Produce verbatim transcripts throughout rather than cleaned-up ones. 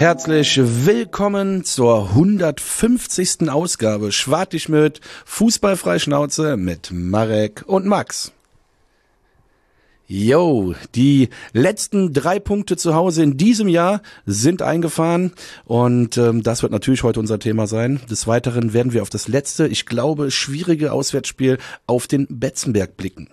Herzlich willkommen zur hundertfünfzigsten Ausgabe Schwartig-Möd Fußballfreischnauze mit Marek und Max. Yo, die letzten drei Punkte zu Hause in diesem Jahr sind eingefahren und ähm, das wird natürlich heute unser Thema sein. Des Weiteren werden wir auf das letzte, ich glaube, schwierige Auswärtsspiel auf den Betzenberg blicken.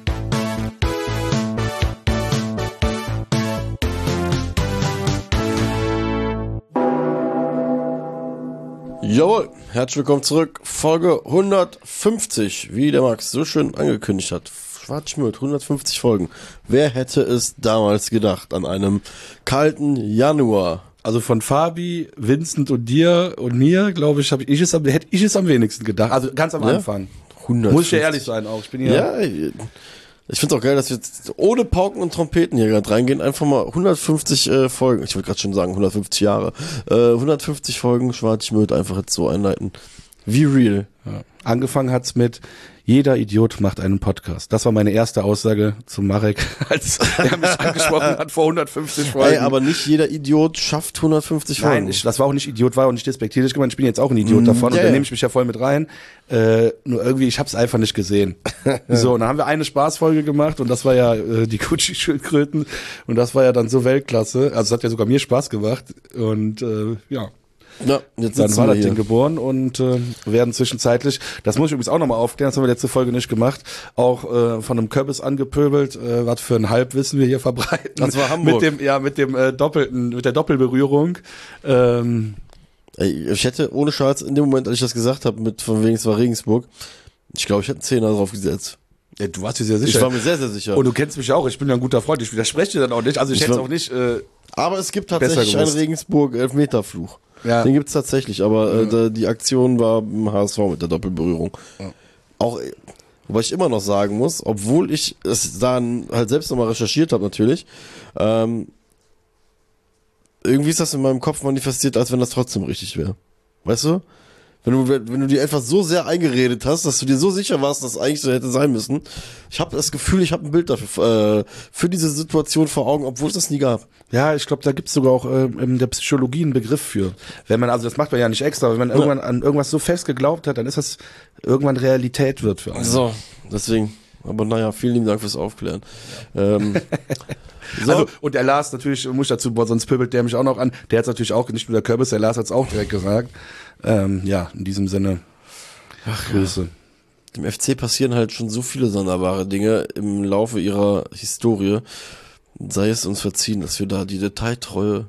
Jawohl, herzlich willkommen zurück, Folge hundertfünfzig, wie der Max so schön angekündigt hat. Schwartig-Möd, hundertfünfzig Folgen. Wer hätte es damals gedacht, an einem kalten Januar? Also von Fabi, Vincent und dir und mir, glaube ich, habe ich es am, hätte ich es am wenigsten gedacht. Also ganz am ja? Anfang. hundertfünfzig. Muss ich ja ehrlich sein auch. Ich bin hier. Ja, ich finde es auch geil, dass wir jetzt ohne Pauken und Trompeten hier gerade reingehen. Einfach mal hundertfünfzig äh, Folgen. Ich wollte gerade schon sagen, hundertfünfzig Jahre. Äh, hundertfünfzig Folgen Schwartig-Möd einfach jetzt so einleiten. Wie real. Ja. Angefangen hat's mit jeder Idiot macht einen Podcast. Das war meine erste Aussage zu Marek, als er mich angesprochen hat vor hundertfünfzig Folgen. Ey, aber nicht jeder Idiot schafft hundertfünfzig Folgen. Nein, ich, das war auch nicht Idiot, war auch nicht despektierlich gemeint. Ich bin jetzt auch ein Idiot mm, davon yeah. und da nehme ich mich ja voll mit rein. Äh, nur irgendwie, ich hab's einfach nicht gesehen. So, und dann haben wir eine Spaßfolge gemacht und das war ja äh, die Gucci-Schildkröten und das war ja dann so Weltklasse. Also es hat ja sogar mir Spaß gemacht und äh, ja. Ja, jetzt dann war das hier. Ding geboren und äh, werden zwischenzeitlich, das muss ich übrigens auch nochmal aufklären, das haben wir letzte Folge nicht gemacht, auch äh, von einem Köbbes angepöbelt, äh, was für ein Halbwissen wir hier verbreiten. Das war Hamburg. Mit dem, ja, mit dem äh, doppelten, mit der Doppelberührung. Ähm, Ey, ich hätte ohne Scheiß in dem Moment, als ich das gesagt habe, mit von wegen es war Regensburg, ich glaube, ich hätte einen Zehner drauf gesetzt. Ja, du warst dir sehr sicher. Ich war mir sehr, sehr sicher. Und du kennst mich auch, ich bin ja ein guter Freund, ich widerspreche dir dann auch nicht, also ich, ich hätte es auch nicht äh, aber es gibt tatsächlich einen Regensburg-Elfmeterfluch. Ja. Den gibt's tatsächlich, aber äh, da, die Aktion war im H S V mit der Doppelberührung. Ja. Auch, wobei ich immer noch sagen muss, obwohl ich es dann halt selbst nochmal recherchiert habe natürlich, ähm, irgendwie ist das in meinem Kopf manifestiert, als wenn das trotzdem richtig wäre. Weißt du? Wenn du, wenn du dir einfach so sehr eingeredet hast, dass du dir so sicher warst, dass es eigentlich so hätte sein müssen. Ich habe das Gefühl, ich habe ein Bild dafür, äh, für diese Situation vor Augen, obwohl es das nie gab. Ja, ich glaube, da gibt's sogar auch äh, in der Psychologie einen Begriff für. Wenn man, also das macht man ja nicht extra, wenn man ja. irgendwann an irgendwas so fest geglaubt hat, dann ist das irgendwann Realität wird für einen. So, deswegen. Aber naja, vielen lieben Dank fürs Aufklären. Ja. Ähm, so. Also, und der Lars natürlich, muss ich dazu, boah, sonst pöbelt der mich auch noch an, der hat's natürlich auch, nicht nur der Körbis, der Lars hat's auch direkt gesagt. Ähm, ja, in diesem Sinne, ach, Grüße. Ja. Dem F C passieren halt schon so viele sonderbare Dinge im Laufe ihrer Historie. Sei es uns verziehen, dass wir da die Detailtreue,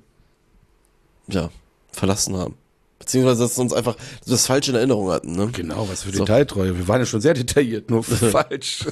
ja, verlassen haben. Beziehungsweise, dass wir uns einfach das falsch in Erinnerung hatten, ne? Genau, was für so. Detailtreue. Wir waren ja schon sehr detailliert, nur falsch.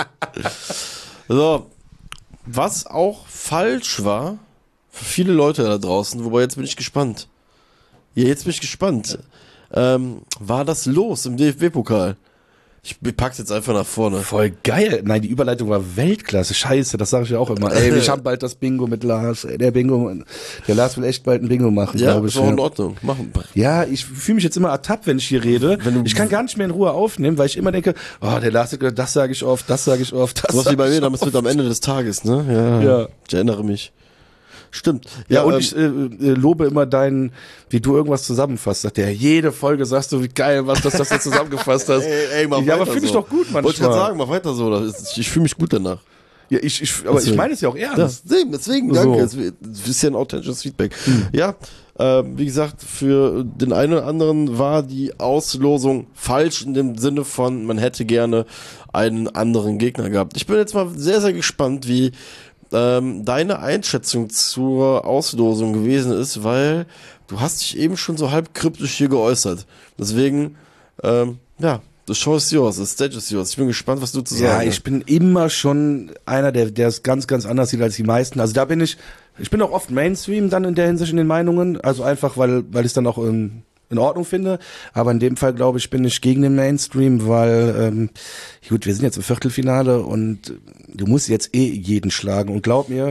So. Was auch falsch war, für viele Leute da draußen, wobei jetzt bin ich gespannt. Ja, jetzt bin ich gespannt. Ähm, war das Los im D F B-Pokal? Ich pack's jetzt einfach nach vorne. Voll geil. Nein, die Überleitung war Weltklasse. Scheiße, das sage ich ja auch immer. Ey, ich hab bald das Bingo mit Lars. Ey, der Bingo, der Lars will echt bald ein Bingo machen, ja, glaube ich. Ja, ist auch in Ordnung. Machen. Ja, ich fühle mich jetzt immer ertappt, wenn ich hier rede. Wenn du, ich kann gar nicht mehr in Ruhe aufnehmen, weil ich immer denke, oh, der Lars, das sage ich oft, das sage ich oft, das so was wie bei mir, damit wird am Ende des Tages, ne? Ja. ja. Ich erinnere mich. Stimmt. Ja, ja und ähm, ich äh, lobe immer deinen, wie du irgendwas zusammenfasst. Sagt der, jede Folge sagst du, wie geil, was das, das du zusammengefasst hast. ey, ey, mach ja, aber finde so. ich doch gut manchmal. Wollte ich gerade sagen, mach weiter so. Ist, ich fühle mich gut danach. Ja, ich, ich aber deswegen. Ich meine es ja auch ernst. Ja, deswegen, danke. So. Das ist ja ein authentisches Feedback. Hm. Ja, äh, wie gesagt, für den einen oder anderen war die Auslosung falsch in dem Sinne von, man hätte gerne einen anderen Gegner gehabt. Ich bin jetzt mal sehr, sehr gespannt, wie ähm, deine Einschätzung zur Auslosung gewesen ist, weil du hast dich eben schon so halb kryptisch hier geäußert. Deswegen, ähm, ja, the show is yours, the stage is yours. Ich bin gespannt, was du zu sagen hast. Ja, ich bin immer schon einer, der der es ganz, ganz anders sieht als die meisten. Also da bin ich, ich bin auch oft Mainstream dann in der Hinsicht in den Meinungen. Also einfach, weil weil ich es dann auch in, in Ordnung finde. Aber in dem Fall, glaube ich, bin ich gegen den Mainstream, weil, ähm, gut, wir sind jetzt im Viertelfinale und du musst jetzt eh jeden schlagen. Und glaub mir,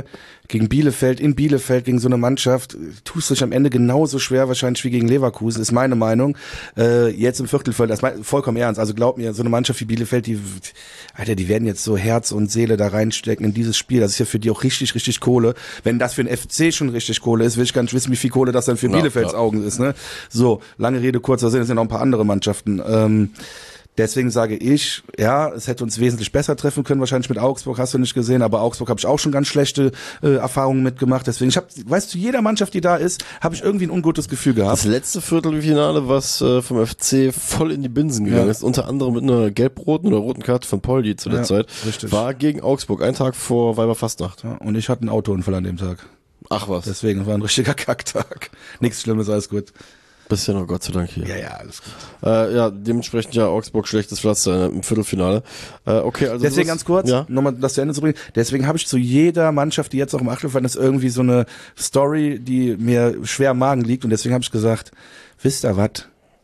gegen Bielefeld, in Bielefeld, gegen so eine Mannschaft, tust du dich am Ende genauso schwer wahrscheinlich wie gegen Leverkusen, ist meine Meinung. Äh, jetzt im Viertelfeld, das ist vollkommen ernst. Also glaub mir, so eine Mannschaft wie Bielefeld, die, Alter, die werden jetzt so Herz und Seele da reinstecken in dieses Spiel. Das ist ja für die auch richtig, richtig Kohle. Wenn das für den F C schon richtig Kohle ist, will ich gar nicht wissen, wie viel Kohle das dann für ja, Bielefelds ja. Augen ist, ne? So, lange Rede, kurzer Sinn, es sind noch ein paar andere Mannschaften. Ähm, Deswegen sage ich, ja, es hätte uns wesentlich besser treffen können, wahrscheinlich mit Augsburg, hast du nicht gesehen, aber Augsburg habe ich auch schon ganz schlechte äh, Erfahrungen mitgemacht. Deswegen, ich habe, weißt du, jeder Mannschaft, die da ist, habe ich irgendwie ein ungutes Gefühl gehabt. Das letzte Viertelfinale, was äh, vom F C voll in die Binsen gegangen ja. ist, unter anderem mit einer gelb-roten oder roten Karte von Poldi zu der ja, Zeit, richtig. war gegen Augsburg, einen Tag vor Weiberfastnacht. Ja, und ich hatte einen Autounfall an dem Tag. Ach was. Deswegen, war ein richtiger Kacktag. Nichts Schlimmes, alles gut. Bist ja noch Gott sei Dank hier. Ja, ja, alles gut. Äh, ja, dementsprechend ja Augsburg schlechtes Pflaster im Viertelfinale. Äh, okay, also deswegen ganz kurz, ja? nochmal das zu Ende zu bringen. Deswegen habe ich zu jeder Mannschaft, die jetzt auch im Achtelfinale ist, irgendwie so eine Story, die mir schwer am Magen liegt. Und deswegen habe ich gesagt, wisst ihr was?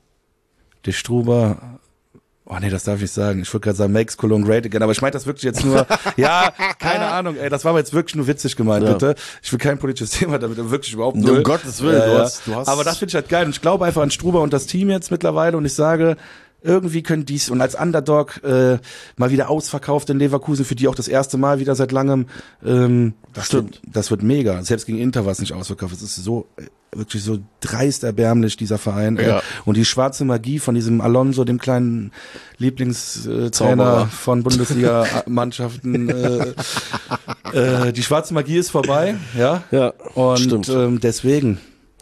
Der Struber... Oh nee, das darf ich nicht sagen. Ich wollte gerade sagen, makes Cologne great again, aber ich meine das wirklich jetzt nur, ja, keine Ahnung, ey, das war aber jetzt wirklich nur witzig gemeint, ja. bitte. Ich will kein politisches Thema damit, wirklich überhaupt nicht. Um Gottes Willen, äh, du hast, du hast. Aber das finde ich halt geil und ich glaube einfach an Struber und das Team jetzt mittlerweile und ich sage, irgendwie können dies und als Underdog äh, mal wieder ausverkauft in Leverkusen, für die auch das erste Mal wieder seit langem. Ähm, das Stimmt. Wird, das wird mega. Selbst gegen Inter war es nicht ausverkauft. Es ist so wirklich so dreist erbärmlich, dieser Verein. Ja. Äh, und die schwarze Magie von diesem Alonso, dem kleinen Lieblingstrainer von Bundesliga-Mannschaften. äh, äh, die schwarze Magie ist vorbei. Ja, ja und stimmt. Ähm, deswegen,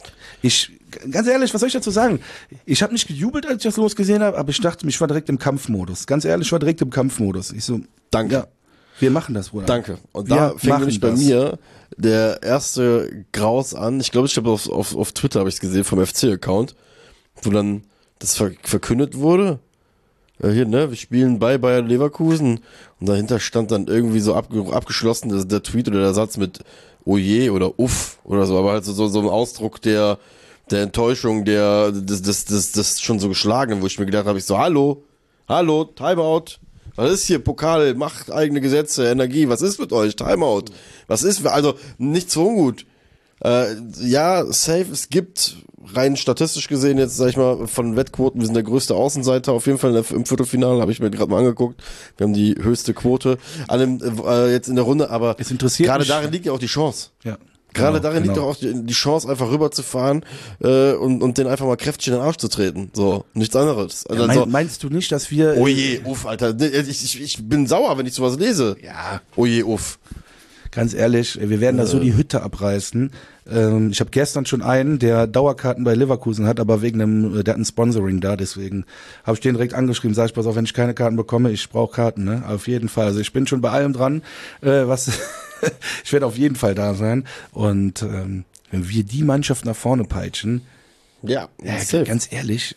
ich ganz ehrlich, was soll ich dazu sagen? Ich habe nicht gejubelt, als ich das losgesehen habe, aber ich dachte, ich war direkt im Kampfmodus. Ganz ehrlich, ich war direkt im Kampfmodus. Ich so, danke. Ja, wir machen das, Bruder. Danke. Und da wir fing nämlich bei das. mir der erste Graus an. Ich glaube, ich habe auf, auf, auf Twitter habe ich es gesehen vom F C-Account, wo dann das ver- verkündet wurde. Ja, hier, ne, wir spielen bei Bayer Leverkusen und dahinter stand dann irgendwie so abge- abgeschlossen der, der Tweet oder der Satz mit Oje oder Uff oder so, aber halt so, so, so ein Ausdruck der der Enttäuschung, der das, das, das, das schon so geschlagen, wo ich mir gedacht habe, ich so, hallo, hallo, Timeout, was ist hier, Pokal, macht eigene Gesetze, Energie, was ist mit euch, Timeout, was ist, also nichts so ungut. Äh, ja, safe, es gibt rein statistisch gesehen jetzt, sag ich mal, von Wettquoten, wir sind der größte Außenseiter, auf jeden Fall im Viertelfinale, habe ich mir gerade mal angeguckt, wir haben die höchste Quote an dem, äh, jetzt in der Runde, aber gerade darin liegt ja auch die Chance. Ja. Gerade genau, darin genau. liegt doch auch die, die Chance, einfach rüberzufahren äh, und, und den einfach mal kräftig in den Arsch zu treten. So, nichts anderes. Also, Ja, mein, also, meinst du nicht, dass wir... oh je, uff, Alter. Ich, ich, ich bin sauer, wenn ich sowas lese. Ja. Oh je, uff. Ganz ehrlich, wir werden da so die Hütte abreißen. Ähm, ich habe gestern schon einen, der Dauerkarten bei Leverkusen hat, aber wegen einem, der hat ein Sponsoring da, deswegen habe ich den direkt angeschrieben, sag ich, pass auf, wenn ich keine Karten bekomme, ich brauche Karten, ne? Auf jeden Fall. Also ich bin schon bei allem dran, äh, was ich werde auf jeden Fall da sein. Und ähm, wenn wir die Mannschaft nach vorne peitschen, ja, ja ganz ehrlich,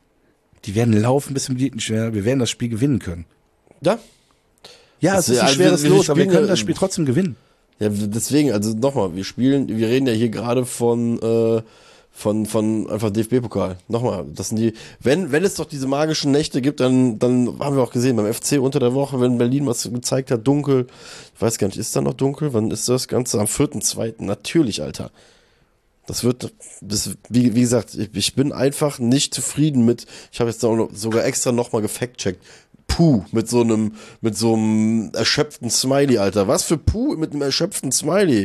die werden laufen bis zum Lieden schwer, wir werden das Spiel gewinnen können. Ja. Ja, das es ist ein also schweres wir, wir Los, aber wir können ja, das Spiel trotzdem gewinnen. Ja, deswegen, also nochmal, wir spielen, wir reden ja hier gerade von, äh, von, von einfach D F B-Pokal. Nochmal, das sind die, wenn, wenn es doch diese magischen Nächte gibt, dann, dann haben wir auch gesehen, beim F C unter der Woche, wenn Berlin was gezeigt hat, dunkel, ich weiß gar nicht, ist da noch dunkel? Wann ist das Ganze? Am vierten zweiten Natürlich, Alter. Das wird, das, wie, wie gesagt, ich, ich bin einfach nicht zufrieden mit, ich habe jetzt auch noch, sogar extra nochmal gefact-checkt, Puh, mit so einem, mit so einem erschöpften Smiley, Alter. Was für Puh mit einem erschöpften Smiley?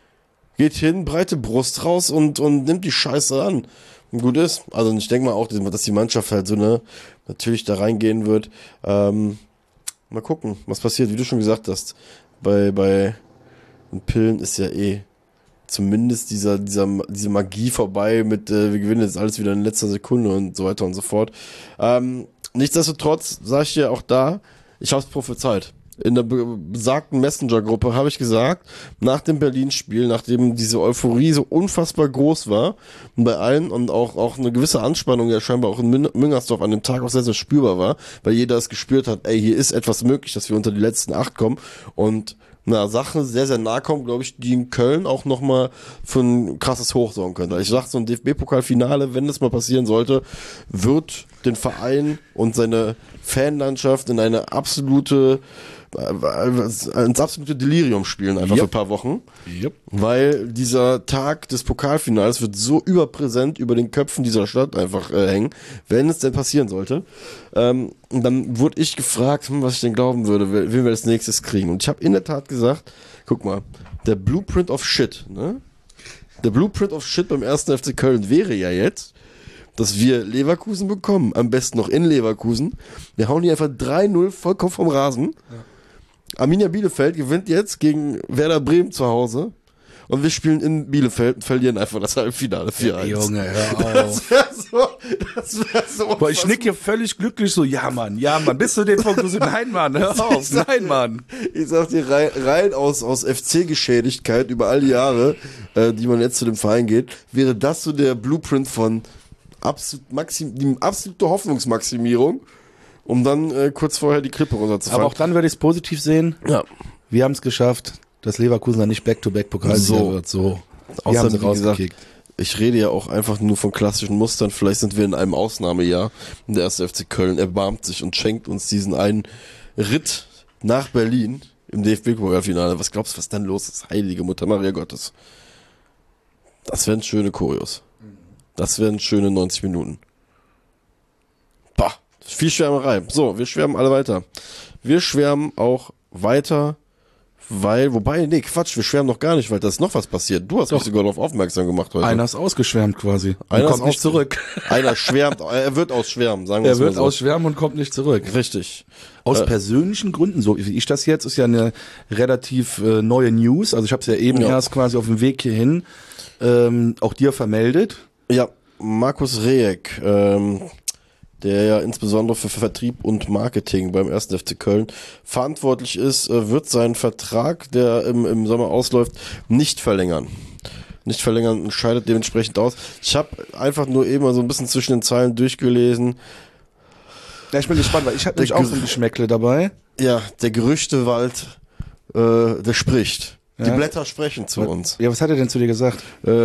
Geht hin, breite Brust raus und, und nimmt die Scheiße an. Und gut ist. Also ich denke mal auch, dass die Mannschaft halt so, ne, natürlich da reingehen wird. Ähm, mal gucken, was passiert, wie du schon gesagt hast. Bei, bei den Pillen ist ja eh zumindest dieser, dieser, diese Magie vorbei mit, äh, wir gewinnen jetzt alles wieder in letzter Sekunde und so weiter und so fort. Ähm, Nichtsdestotrotz sage ich dir auch da, ich habe es prophezeit. In der besagten Messenger-Gruppe habe ich gesagt, nach dem Berlin-Spiel, nachdem diese Euphorie so unfassbar groß war und bei allen und auch, auch eine gewisse Anspannung ja scheinbar auch in Müngersdorf an dem Tag auch sehr, sehr spürbar war, weil jeder es gespürt hat, ey, hier ist etwas möglich, dass wir unter die letzten acht kommen und eine Sache sehr, sehr nahe kommt, glaube ich, die in Köln auch nochmal für ein krasses Hoch sorgen könnte. Ich sage, so ein D F B-Pokalfinale, wenn das mal passieren sollte, wird den Verein und seine Fanlandschaft in eine absolute ins absolute Delirium spielen, einfach yep. für ein paar Wochen. Yep. Weil dieser Tag des Pokalfinals wird so überpräsent über den Köpfen dieser Stadt einfach äh, hängen, wenn es denn passieren sollte. Ähm, und dann wurde ich gefragt, hm, was ich denn glauben würde, wen wir als nächstes kriegen. Und ich habe in der Tat gesagt, guck mal, der Blueprint of Shit, ne? Der Blueprint of Shit beim ersten F C Köln wäre ja jetzt, dass wir Leverkusen bekommen, am besten noch in Leverkusen. Wir hauen die einfach drei null vollkommen vom Rasen. Ja. Arminia Bielefeld gewinnt jetzt gegen Werder Bremen zu Hause. Und wir spielen in Bielefeld und verlieren einfach das Halbfinale vier eins. Ja, Junge, hör auf. Das wäre so, das wäre so. Boah, ich nick hier völlig glücklich so, ja Mann, ja Mann, bis zu den Punkt, du so, nein Mann, hör auf, nein Mann. Ich sag dir, rein, rein aus, aus F C-Geschädigkeit über all die Jahre, äh, die man jetzt zu dem Verein geht, wäre das so der Blueprint von absolut maxim, die absolute Hoffnungsmaximierung, um dann äh, kurz vorher die Klippe runterzufahren. Aber auch dann würde ich es positiv sehen. Ja. Wir haben es geschafft, dass Leverkusen dann nicht Back-to-Back-Pokalsieger so. wird. So. Wir haben sie rausgekickt. Ich rede ja auch einfach nur von klassischen Mustern. Vielleicht sind wir in einem Ausnahmejahr. Und der erste F C Köln erbarmt sich und schenkt uns diesen einen Ritt nach Berlin im D F B-Pokalfinale. Was glaubst du, was dann los ist? Heilige Mutter Maria Gottes. Das wären schöne Choreos. Das wären schöne neunzig Minuten. Bah, viel Schwärmerei. So, wir schwärmen alle weiter. Wir schwärmen auch weiter, weil, wobei, nee, Quatsch, wir schwärmen noch gar nicht, weil da ist noch was passiert. Du hast Doch. mich sogar darauf aufmerksam gemacht heute. Einer ist ausgeschwärmt quasi. Einer und kommt ist nicht zurück. Einer schwärmt, er wird ausschwärmen, sagen wir Er es mal wird so. ausschwärmen und kommt nicht zurück. Richtig. Aus Äh, persönlichen Gründen, so wie ich das jetzt, ist ja eine relativ äh, neue News. Also ich habe es ja eben Ja. erst quasi auf dem Weg hierhin ähm, auch dir vermeldet. Ja, Markus Rejek, ähm, der ja insbesondere für Vertrieb und Marketing beim ersten F C Köln verantwortlich ist, äh, wird seinen Vertrag, der im, im Sommer ausläuft, nicht verlängern. Nicht verlängern und scheidet dementsprechend aus. Ich habe einfach nur eben mal so ein bisschen zwischen den Zeilen durchgelesen. Ja, ich bin gespannt, weil ich hatte nämlich auch so ein Geschmäckle dabei. Ja, der Gerüchtewald, äh, der spricht. Die Ja. Blätter sprechen zu uns. Ja, was hat er denn zu dir gesagt?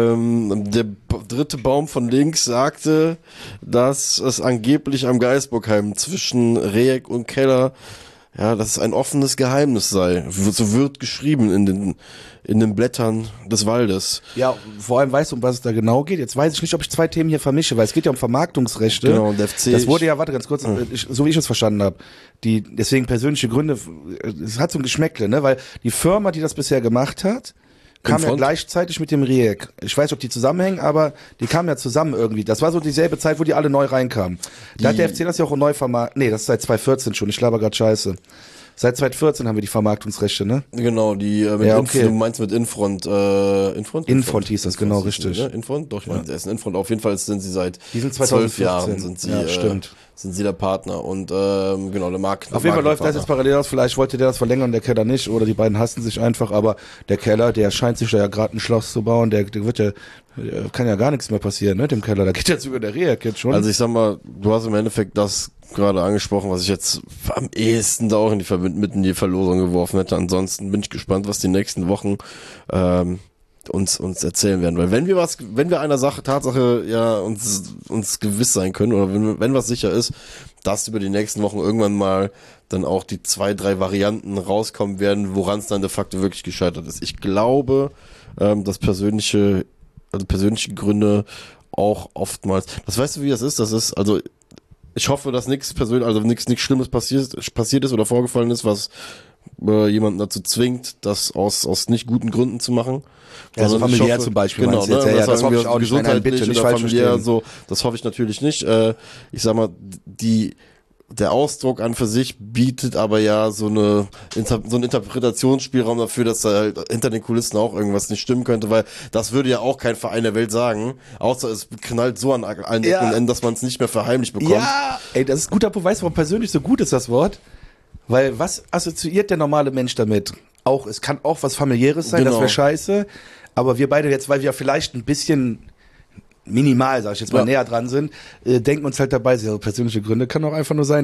Ähm, der b- dritte Baum von links sagte, dass es angeblich am Geisbockheim zwischen Rejek und Keller, ja, dass es ein offenes Geheimnis sei. So wird geschrieben in den, in den Blättern des Waldes. Ja, vor allem weißt du, um was es da genau geht. Jetzt weiß ich nicht, ob ich zwei Themen hier vermische, weil es geht ja um Vermarktungsrechte. Genau, und der F C. Das wurde ja, warte ganz kurz, ich, so wie ich es verstanden habe, die deswegen persönliche Gründe, es hat so ein Geschmäckle, ne, weil die Firma, die das bisher gemacht hat, kam ja Front? gleichzeitig mit dem Rejek. Ich weiß nicht, ob die zusammenhängen, aber die kamen ja zusammen irgendwie. Das war so dieselbe Zeit, wo die alle neu reinkamen. Da hat der F C das ja auch neu vermarktet. Nee, das ist seit zwanzig vierzehn schon. Ich laber grad Scheiße. Seit zwanzig vierzehn haben wir die Vermarktungsrechte, ne? Genau, die, äh, mit Ja, Inf- okay. du meinst mit Infront, äh, Infront? Infront hieß das, genau, hieß richtig. Ne? Infront? Doch, ich meine, der ist ein Infront. Auf jeden Fall sind sie seit Die sind zwölf zweitausendvierzehn. Jahren sind sie, Ja, äh, stimmt. sind sie der Partner und, ähm, genau, der Markt. Auf jeden Fall läuft das jetzt parallel aus. Vielleicht wollte der das verlängern, der Keller nicht. Oder die beiden hassen sich einfach. Aber der Keller, der scheint sich da ja gerade ein Schloss zu bauen. Der, der wird ja, der kann ja gar nichts mehr passieren, ne, dem Keller. Da geht jetzt über der Rejek jetzt schon. Also ich sag mal, du hast im Endeffekt das gerade angesprochen, was ich jetzt am ehesten da auch in die Verbind mit in die Verlosung geworfen hätte. Ansonsten bin ich gespannt, was die nächsten Wochen ähm, uns uns erzählen werden. Weil wenn wir was, wenn wir einer Sache, Tatsache ja uns uns gewiss sein können oder wenn, wenn was sicher ist, dass über die nächsten Wochen irgendwann mal dann auch die zwei, drei Varianten rauskommen werden, woran es dann de facto wirklich gescheitert ist. Ich glaube, ähm, dass persönliche, also persönliche Gründe auch oftmals, das weißt du, wie das ist? Das ist, also ich hoffe, dass nichts persönlich, also nichts nichts Schlimmes passiert, passiert ist oder vorgefallen ist, was äh, jemanden dazu zwingt, das aus aus nicht guten Gründen zu machen. Ja, so Sondern ich familiär hoffe- zum Beispiel, Genau, meinst du ne, jetzt? Ja, ja, das das hoffe ich irgendwie auch nicht. Nein, nein, bitte, gesundheitlich nicht oder falsch familiär verstehen. so, das hoffe ich natürlich nicht. Äh, ich sag mal, die der Ausdruck an für sich bietet aber ja so eine Inter so einen Interpretationsspielraum dafür, dass da halt hinter den Kulissen auch irgendwas nicht stimmen könnte, weil das würde ja auch kein Verein der Welt sagen, außer es knallt so an allen Ecken Ja. und Enden, dass man es nicht mehr verheimlicht bekommt. Ja, ey, das ist ein guter Punkt. Weißt du, warum persönlich so gut ist das Wort? Weil was assoziiert der normale Mensch damit? Auch, es kann auch was Familiäres sein, Genau. das wäre scheiße. Aber wir beide jetzt, weil wir vielleicht ein bisschen minimal, sag ich jetzt mal, Ja. näher dran sind, äh, denken uns halt dabei, so persönliche Gründe kann auch einfach nur sein,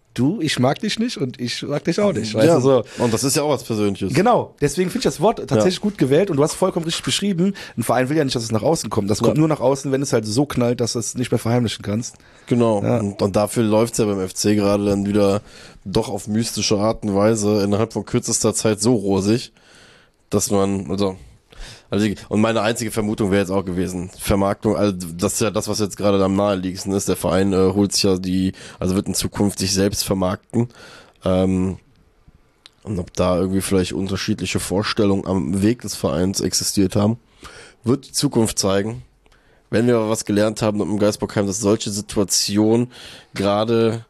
du, ich mag dich nicht und ich mag dich auch nicht. Weißt ja, du, so. Und das ist ja auch was Persönliches. Genau, deswegen finde ich das Wort tatsächlich Ja. gut gewählt und du hast vollkommen richtig beschrieben. Ein Verein will ja nicht, dass es nach außen kommt. Das kommt Ja. nur nach außen, wenn es halt so knallt, dass du es nicht mehr verheimlichen kannst. Genau. Ja. Und, und dafür läuft's ja beim F C gerade dann wieder doch auf mystische Art und Weise innerhalb von kürzester Zeit so rosig, dass man, also, also die, und meine einzige Vermutung wäre jetzt auch gewesen, Vermarktung, also das ist ja das, was jetzt gerade am naheliegendsten ist. Der Verein äh, holt sich ja die, also wird in Zukunft sich selbst vermarkten. Ähm, und ob da irgendwie vielleicht unterschiedliche Vorstellungen am Weg des Vereins existiert haben, wird die Zukunft zeigen. Wenn wir aber was gelernt haben im Geisbockheim, dass solche Situationen gerade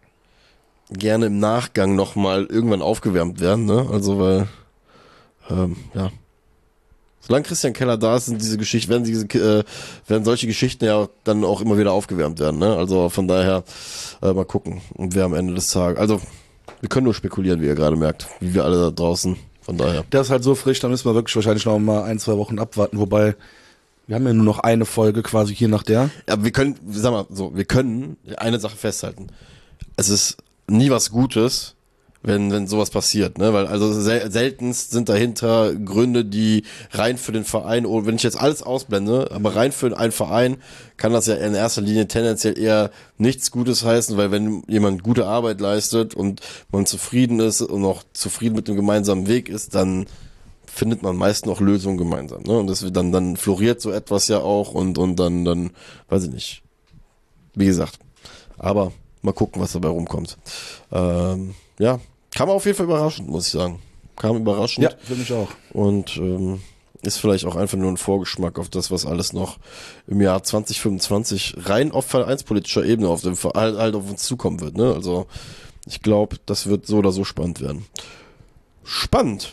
gerne im Nachgang nochmal irgendwann aufgewärmt werden, ne? Also weil, ähm, ja. Solange Christian Keller da ist, sind diese Geschichten, werden diese, äh, werden solche Geschichten ja dann auch immer wieder aufgewärmt werden, ne? Also von daher, äh, mal gucken, wer am Ende des Tages, also wir können nur spekulieren, wie ihr gerade merkt, wie wir alle da draußen, von daher. Das ist halt so frisch, da müssen wir wirklich wahrscheinlich noch mal ein, zwei Wochen abwarten, wobei wir haben ja nur noch eine Folge quasi hier nach der. Ja, wir können, sag mal so, wir können eine Sache festhalten. Es ist nie was Gutes, wenn wenn sowas passiert, ne? Weil also sel seltenst sind dahinter Gründe, die rein für den Verein, oder wenn ich jetzt alles ausblende, aber rein für einen Verein kann das ja in erster Linie tendenziell eher nichts Gutes heißen, weil wenn jemand gute Arbeit leistet und man zufrieden ist und auch zufrieden mit dem gemeinsamen Weg ist, dann findet man meist noch Lösungen gemeinsam, ne? Und das dann dann floriert so etwas ja auch und und dann dann weiß ich nicht. Wie gesagt, aber mal gucken, was dabei rumkommt. Ähm, ja, kam auf jeden Fall überraschend, muss ich sagen. Kam überraschend. Ja, für mich auch. Und ähm, ist vielleicht auch einfach nur ein Vorgeschmack auf das, was alles noch im Jahr zwanzig fünfundzwanzig rein auf vereinspolitischer Ebene auf dem Verein halt auf uns zukommen wird, ne? Also ich glaube, das wird so oder so spannend werden. Spannend.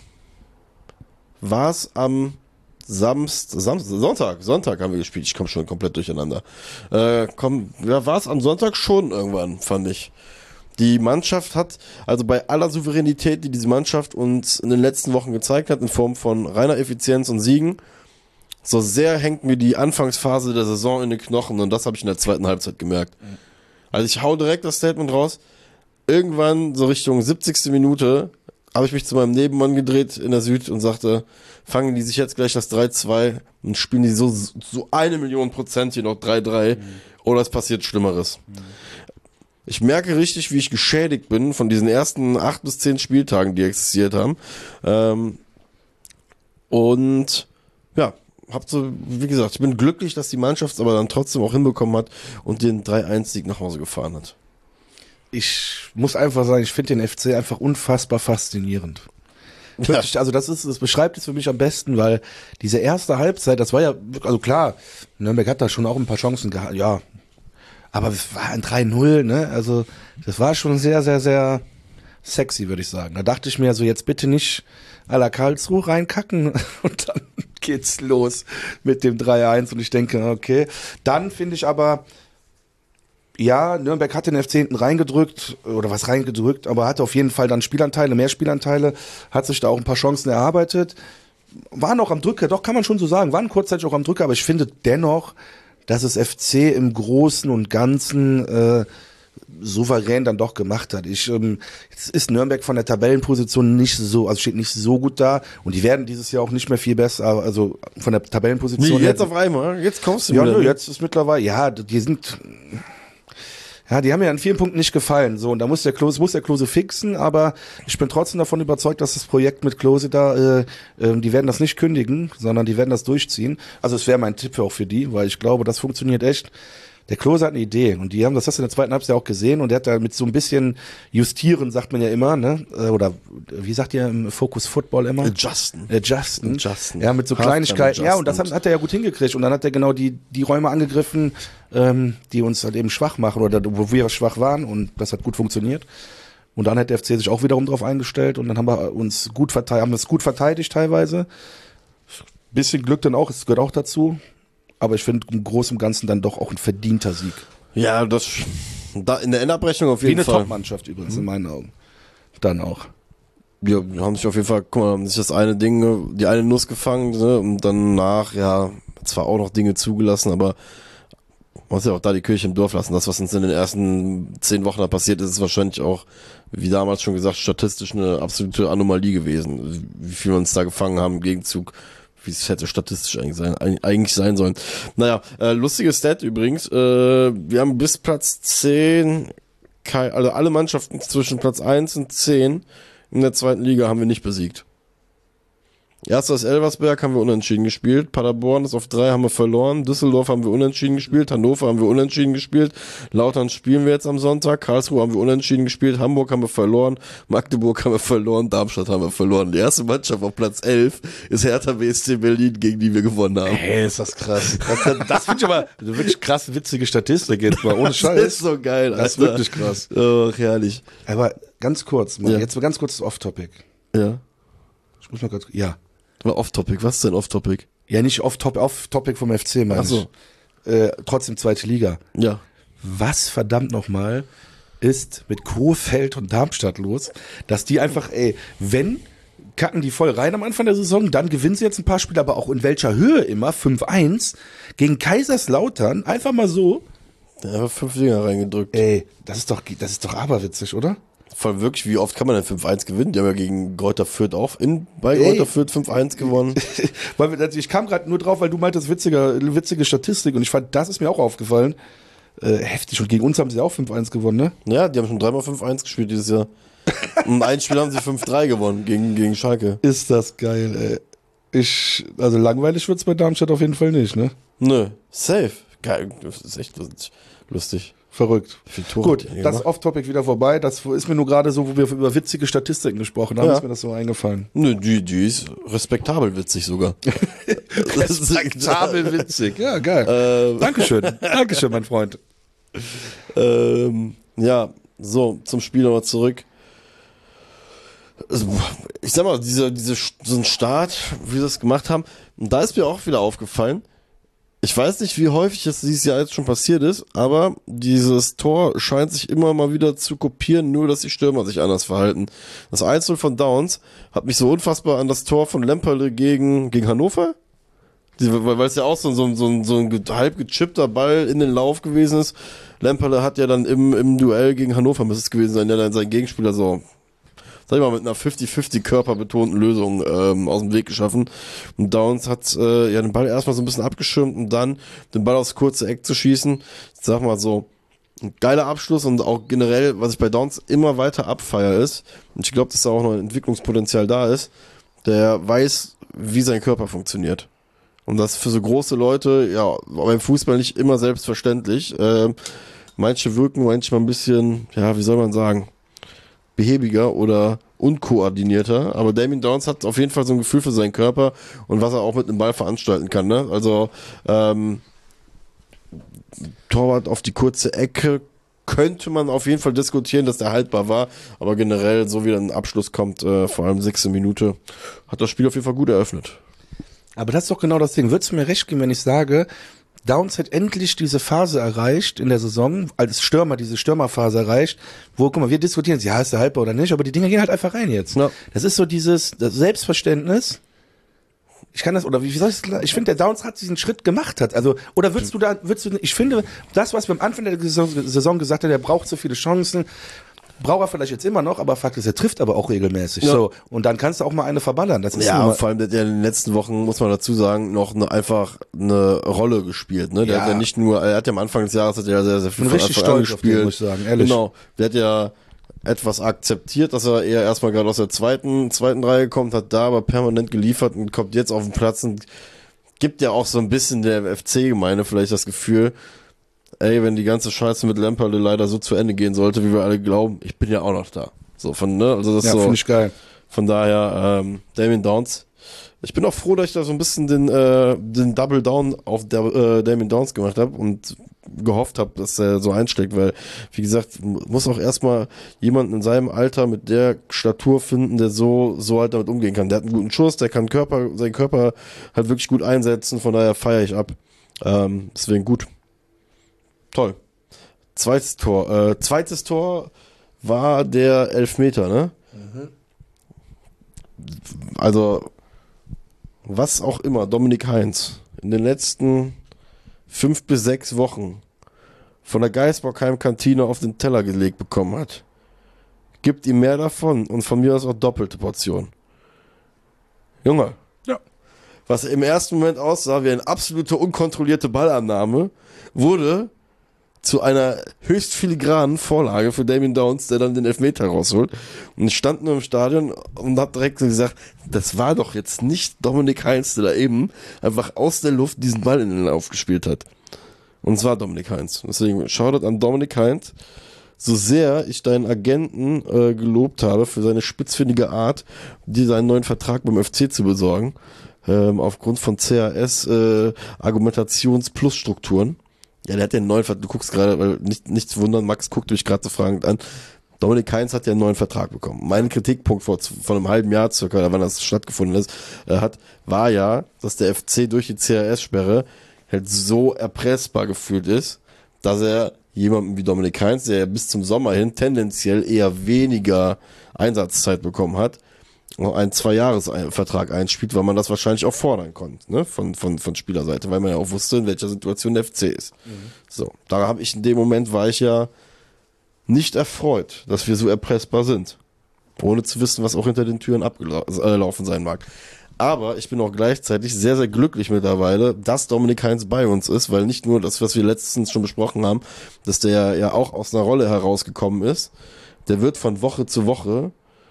War es am Samstag, Samstag, Sonntag, Sonntag haben wir gespielt. Ich komme schon komplett durcheinander. Äh, komm, ja, war es am Sonntag schon irgendwann, fand ich. Die Mannschaft hat, also bei aller Souveränität, die diese Mannschaft uns in den letzten Wochen gezeigt hat, in Form von reiner Effizienz und Siegen, so sehr hängt mir die Anfangsphase der Saison in den Knochen und das habe ich in der zweiten Halbzeit gemerkt. Also ich hau direkt das Statement raus. Irgendwann, so Richtung siebzigste Minute, habe ich mich zu meinem Nebenmann gedreht in der Süd und sagte, fangen die sich jetzt gleich das drei zwei und spielen die so, so eine Million Prozent hier noch drei drei mhm. oder es passiert Schlimmeres. Mhm. Ich merke richtig, wie ich geschädigt bin von diesen ersten acht bis zehn Spieltagen, die existiert haben. Ähm, und ja, hab so, wie gesagt, ich bin glücklich, dass die Mannschaft es aber dann trotzdem auch hinbekommen hat und den drei eins Sieg nach Hause gefahren hat. Ich muss einfach sagen, ich finde den F C einfach unfassbar faszinierend. Wirklich, also das ist, das beschreibt es für mich am besten, weil diese erste Halbzeit, das war ja, also klar, Nürnberg hat da schon auch ein paar Chancen gehabt, ja, aber es war ein drei null, ne, also das war schon sehr, sehr, sehr sexy, würde ich sagen. Da dachte ich mir so, jetzt bitte nicht à la Karlsruhe reinkacken und dann geht's los mit dem drei eins und ich denke, okay, dann finde ich aber, ja, Nürnberg hat den F C hinten reingedrückt, oder was reingedrückt, aber hatte auf jeden Fall dann Spielanteile, mehr Spielanteile, hat sich da auch ein paar Chancen erarbeitet, war noch am Drücker, doch kann man schon so sagen, waren kurzzeitig auch am Drücker, aber ich finde dennoch, dass es F C im Großen und Ganzen äh, souverän dann doch gemacht hat. Ich, ähm, jetzt ist Nürnberg von der Tabellenposition nicht so, also steht nicht so gut da und die werden dieses Jahr auch nicht mehr viel besser, also von der Tabellenposition. Wie, jetzt auf einmal? Jetzt kommst du ja, wieder. Nö, jetzt ist mittlerweile, ja, die sind... Ja, die haben mir an vielen Punkten nicht gefallen. So, und da muss der Klose, muss der Klose fixen, aber ich bin trotzdem davon überzeugt, dass das Projekt mit Klose da, äh, äh, die werden das nicht kündigen, sondern die werden das durchziehen. Also es wäre mein Tipp auch für die, weil ich glaube, das funktioniert echt. Der Klose hat eine Idee und die haben, das hast du in der zweiten Halbzeit auch gesehen und der hat da mit so ein bisschen Justieren, sagt man ja immer, ne? Oder wie sagt ihr im Focus Football immer? Adjusten. Adjusten. Adjusten. Ja, mit so Half Kleinigkeiten. Ja, und das adjustment. hat, hat er ja gut hingekriegt und dann hat er genau die, die Räume angegriffen, ähm, die uns halt eben schwach machen oder wo wir schwach waren und das hat gut funktioniert. Und dann hat der F C sich auch wiederum drauf eingestellt und dann haben wir uns gut verteidigt, haben wir es gut verteidigt teilweise. Bisschen Glück dann auch, es gehört auch dazu. Aber ich finde im Großen und Ganzen dann doch auch ein verdienter Sieg. Ja, das da in der Endabrechnung auf Wie jeden eine Fall. Top-Mannschaft übrigens, in meinen Augen. Dann auch. Ja, die haben sich auf jeden Fall, guck mal, haben sich das eine Ding, die eine Nuss gefangen, ne, und danach, ja, zwar auch noch Dinge zugelassen, aber Man muss ja auch da die Kirche im Dorf lassen. Das, was uns in den ersten zehn Wochen da passiert ist, ist wahrscheinlich auch, wie damals schon gesagt, statistisch eine absolute Anomalie gewesen. Wie viel wir uns da gefangen haben im Gegenzug, wie es hätte statistisch eigentlich sein, eigentlich sein sollen. Naja, äh, lustiges Stat übrigens. Äh, wir haben bis Platz zehn, also alle Mannschaften zwischen Platz eins und zehn in der zweiten Liga haben wir nicht besiegt. Erster ist Elversberg, haben wir unentschieden gespielt. Paderborn ist auf drei, haben wir verloren. Düsseldorf haben wir unentschieden gespielt. Hannover haben wir unentschieden gespielt. Lautern spielen wir jetzt am Sonntag. Karlsruhe haben wir unentschieden gespielt. Hamburg haben wir verloren. Magdeburg haben wir verloren. Darmstadt haben wir verloren. Die erste Mannschaft auf Platz elf ist Hertha B S C Berlin, gegen die wir gewonnen haben. Hey, ist das krass. Das, das, das finde ich aber eine wirklich krass witzige Statistik jetzt mal, ohne Scheiß. Das ist so geil, Alter. Das ist wirklich krass. Oh, herrlich. Aber ganz kurz, mal, Ja. jetzt mal ganz kurz das Off-Topic. Ja. Ich muss mal kurz, ja. War Off-Topic. Was ist denn Off-Topic? Ja, nicht Off-Topic, Off-Topic vom F C, meine Ach so. ich. Äh, trotzdem zweite Liga. Ja. Was verdammt nochmal ist mit Kohfeldt und Darmstadt los, dass die einfach, ey, wenn, kacken die voll rein am Anfang der Saison, dann gewinnen sie jetzt ein paar Spiele, aber auch in welcher Höhe immer, fünf eins, gegen Kaiserslautern, einfach mal so. Der hat fünf Dinger reingedrückt. Ey, das ist doch, das ist doch aberwitzig, oder? Vor allem wirklich, wie oft kann man denn fünf eins gewinnen? Die haben ja gegen Greuther Fürth auch in, bei Ey. Greuther Fürth fünf eins gewonnen. Weil wir, also ich kam gerade nur drauf, weil du meintest, witzige, witzige Statistik und ich fand, das ist mir auch aufgefallen. Äh, heftig. Und gegen uns haben sie auch fünf eins gewonnen, ne? Ja, die haben schon dreimal fünf eins gespielt dieses Jahr. Und ein Spiel haben sie fünf drei gewonnen gegen, gegen Schalke. Ist das geil, ey. Ich, also langweilig wird's bei Darmstadt auf jeden Fall nicht, ne? Nö, safe. Geil, das ist echt lustig. lustig. Verrückt. Wie viele Tore Gut, hat die das gemacht? Off-Topic wieder vorbei. Das ist mir nur gerade so, wo wir über witzige Statistiken gesprochen haben, Ja. ist mir das so eingefallen. Nö, die, die ist respektabel witzig sogar. Respektabel witzig. Ja, geil. Ähm, Dankeschön. Dankeschön, mein Freund. ähm, ja, so, zum Spiel nochmal zurück. Also, ich sag mal, diese, diese, so ein Start, wie wir das gemacht haben, und da ist mir auch wieder aufgefallen, ich weiß nicht, wie häufig es dieses Jahr jetzt schon passiert ist, aber dieses Tor scheint sich immer mal wieder zu kopieren, nur dass die Stürmer sich anders verhalten. Das eins null von Downs hat mich so unfassbar an das Tor von Lemperle gegen, gegen Hannover, die, weil, weil es ja auch so, so, so, so ein ge- halb gechippter Ball in den Lauf gewesen ist. Lemperle hat ja dann im, im Duell gegen Hannover, müsste es gewesen sein, der dann seinen Gegenspieler so, sag ich mal, mit einer fünfzig fünfzig körperbetonten Lösung ähm, aus dem Weg geschaffen. Und Downs hat äh, ja den Ball erstmal so ein bisschen abgeschirmt und dann den Ball aufs kurze Eck zu schießen. Ich sag mal so, ein geiler Abschluss und auch generell, was ich bei Downs immer weiter abfeier ist, und ich glaube, dass da auch noch ein Entwicklungspotenzial da ist, der weiß, wie sein Körper funktioniert. Und das für so große Leute, ja, beim Fußball nicht immer selbstverständlich. Ähm, manche wirken manchmal ein bisschen, ja, wie soll man sagen, behäbiger oder unkoordinierter, aber Damien Downs hat auf jeden Fall so ein Gefühl für seinen Körper und was er auch mit einem Ball veranstalten kann, ne? Also ähm, Torwart auf die kurze Ecke könnte man auf jeden Fall diskutieren, dass der haltbar war, aber generell, so wie dann ein Abschluss kommt, äh, vor allem sechste Minute, hat das Spiel auf jeden Fall gut eröffnet. Aber das ist doch genau das Ding. Würdest du mir recht geben, wenn ich sage, Downs hat endlich diese Phase erreicht in der Saison, als Stürmer diese Stürmerphase erreicht, wo, guck mal, wir diskutieren, ja, ist der haltbar oder nicht, aber die Dinger gehen halt einfach rein jetzt. Ja. Das ist so dieses das Selbstverständnis. Ich kann das, oder wie, wie soll ich das, ich finde, der Downs hat diesen Schritt gemacht hat. Also, oder würdest du da, würdest du, ich finde, das, was wir am Anfang der Saison, Saison gesagt haben, der braucht so viele Chancen, braucht er vielleicht jetzt immer noch, aber Fakt ist, er trifft aber auch regelmäßig. Ja. So. Und dann kannst du auch mal eine verballern. Das ist Ja, nun und mal, vor allem, der hat ja in den letzten Wochen, muss man dazu sagen, noch eine, einfach eine Rolle gespielt, ne? Der Ja. hat ja nicht nur, er hat ja am Anfang des Jahres hat er ja sehr, sehr viel bin von richtig Anfang an stolz auf den, muss ich sagen, ehrlich. Genau. Der hat ja etwas akzeptiert, dass er eher erstmal gerade aus der zweiten, zweiten Reihe kommt, hat da aber permanent geliefert und kommt jetzt auf den Platz und gibt ja auch so ein bisschen der F C-Gemeinde vielleicht das Gefühl, ey, wenn die ganze Scheiße mit Lemperle leider so zu Ende gehen sollte, wie wir alle glauben, ich bin ja auch noch da. So von, ne, also das ja, ist so. finde ich geil. Von daher, ähm, Damien Downs. Ich bin auch froh, dass ich da so ein bisschen den, äh, den Double Down auf der, äh, Damien Downs gemacht habe und gehofft habe, dass er so einschlägt, weil, wie gesagt, muss auch erstmal jemanden in seinem Alter mit der Statur finden, der so, so halt damit umgehen kann. Der hat einen guten Schuss, der kann Körper, seinen Körper halt wirklich gut einsetzen, von daher feiere ich ab. Ähm, deswegen gut. Toll. Zweites Tor. Äh, zweites Tor war der Elfmeter, ne? Mhm. Also, was auch immer, Dominik Heinz in den letzten fünf bis sechs Wochen von der Geisbockheim-Kantine auf den Teller gelegt bekommen hat, gibt ihm mehr davon und von mir aus auch doppelte Portion. Junge. Ja. Was im ersten Moment aussah wie eine absolute unkontrollierte Ballannahme, wurde zu einer höchst filigranen Vorlage für Damien Downs, der dann den Elfmeter rausholt. Und ich stand nur im Stadion und hab direkt so gesagt, das war doch jetzt nicht Dominik Heinz, der da eben einfach aus der Luft diesen Ball in den Lauf gespielt hat. Und es war Dominik Heinz. Deswegen Shoutout an Dominik Heinz. So sehr ich deinen Agenten äh, gelobt habe für seine spitzfindige Art, dir seinen neuen Vertrag beim F C zu besorgen, ähm, aufgrund von C A S äh, Argumentations-Plus-Strukturen. Ja, der hat ja einen neuen Vertrag, du guckst gerade, weil nicht, nichts wundern, Max guckt dich gerade so fragend an. Dominik Heinz hat ja einen neuen Vertrag bekommen. Mein Kritikpunkt vor, vor einem halben Jahr circa, oder wann das stattgefunden ist, äh, hat, war ja, dass der F C durch die C A S-Sperre halt so erpressbar gefühlt ist, dass er jemanden wie Dominik Heinz, der ja bis zum Sommer hin tendenziell eher weniger Einsatzzeit bekommen hat, noch einen Zwei-Jahres-Vertrag einspielt, weil man das wahrscheinlich auch fordern konnte, ne, von, von, von Spielerseite, weil man ja auch wusste, in welcher Situation der F C ist. Mhm. So, da habe ich in dem Moment, war ich ja nicht erfreut, dass wir so erpressbar sind. Ohne zu wissen, was auch hinter den Türen abgelaufen sein mag. Aber ich bin auch gleichzeitig sehr, sehr glücklich mittlerweile, dass Dominik Heinz bei uns ist, weil nicht nur das, was wir letztens schon besprochen haben, dass der ja auch aus einer Rolle herausgekommen ist, der wird von Woche zu Woche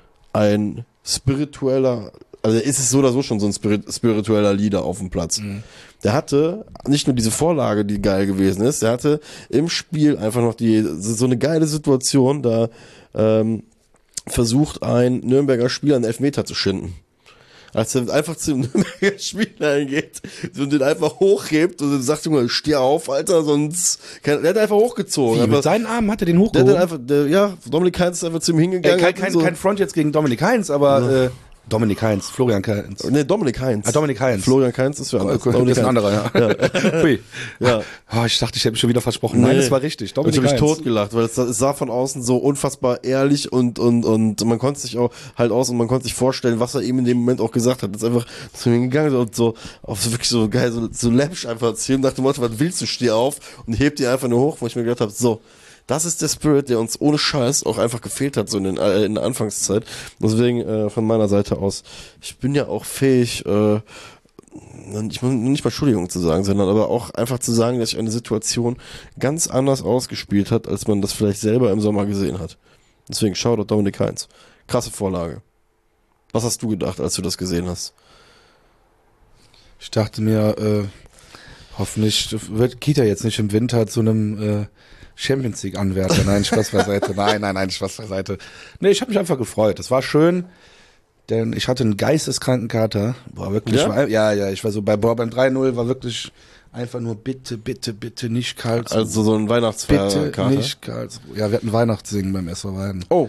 ein spiritueller, also ist es so oder so schon so ein Spirit, spiritueller Leader auf dem Platz. Mhm. Der hatte nicht nur diese Vorlage, die geil gewesen ist, der hatte im Spiel einfach noch die so eine geile Situation, da ähm, versucht ein Nürnberger Spieler einen Elfmeter zu schinden. Als er einfach zum Nürnberger Spieler hingeht und den einfach hochhebt und dann sagt, Junge, steh auf, Alter, sonst kann, der hat einfach hochgezogen. Wie, einfach, mit seinen Armen hat er den hochgehoben? Der hat einfach, der, ja, Dominik Heinz ist einfach zu ihm hingegangen. Äh, kein, kein, so. kein Front jetzt gegen Dominik Heinz, aber ja. äh, Dominik Heinz, Florian Heinz. Nee, Dominik Heinz. Ah, Dominik Heinz. Florian Heinz ist für andere. Oh, das ist ein anderer, ja. ja. Hui. Ja. Oh, ich dachte, ich hätte mich schon wieder versprochen. Nein, nee. das war richtig. Dominik ich habe Heinz. mich totgelacht, weil es, es sah von außen so unfassbar ehrlich und, und, und man konnte sich auch halt aus und man konnte sich vorstellen, was er eben in dem Moment auch gesagt hat. Das ist einfach zu mir gegangen und so, auch so wirklich so geil, so, so läppisch einfach erzählen, dachte, was willst du, steh auf und hebt die einfach nur hoch, wo ich mir gedacht habe, so, das ist der Spirit, der uns ohne Scheiß auch einfach gefehlt hat, so in, den, äh, in der Anfangszeit. Deswegen äh, von meiner Seite aus, ich bin ja auch fähig, äh, ich muss nicht mal Entschuldigung zu sagen, sondern aber auch einfach zu sagen, dass sich eine Situation ganz anders ausgespielt hat, als man das vielleicht selber im Sommer gesehen hat. Deswegen Shoutout Dominik Heinz. Krasse Vorlage. Was hast du gedacht, als du das gesehen hast? Ich dachte mir, äh, hoffentlich wird Kita jetzt nicht im Winter zu einem äh, Champions League Anwärter. Nein, Spaß beiseite. Nein, nein, nein, Spaß beiseite. Nee, ich habe mich einfach gefreut. Es war schön, denn ich hatte einen geisteskranken Kater. Boah, wirklich. Ja? War, ja, ja, ich war so bei, boah, beim drei null war wirklich einfach nur bitte, bitte, bitte nicht kalt. Also so ein Weihnachtsfeier. Bitte nicht kalt. Ja, wir hatten Weihnachtssingen beim S V Weiden. Oh.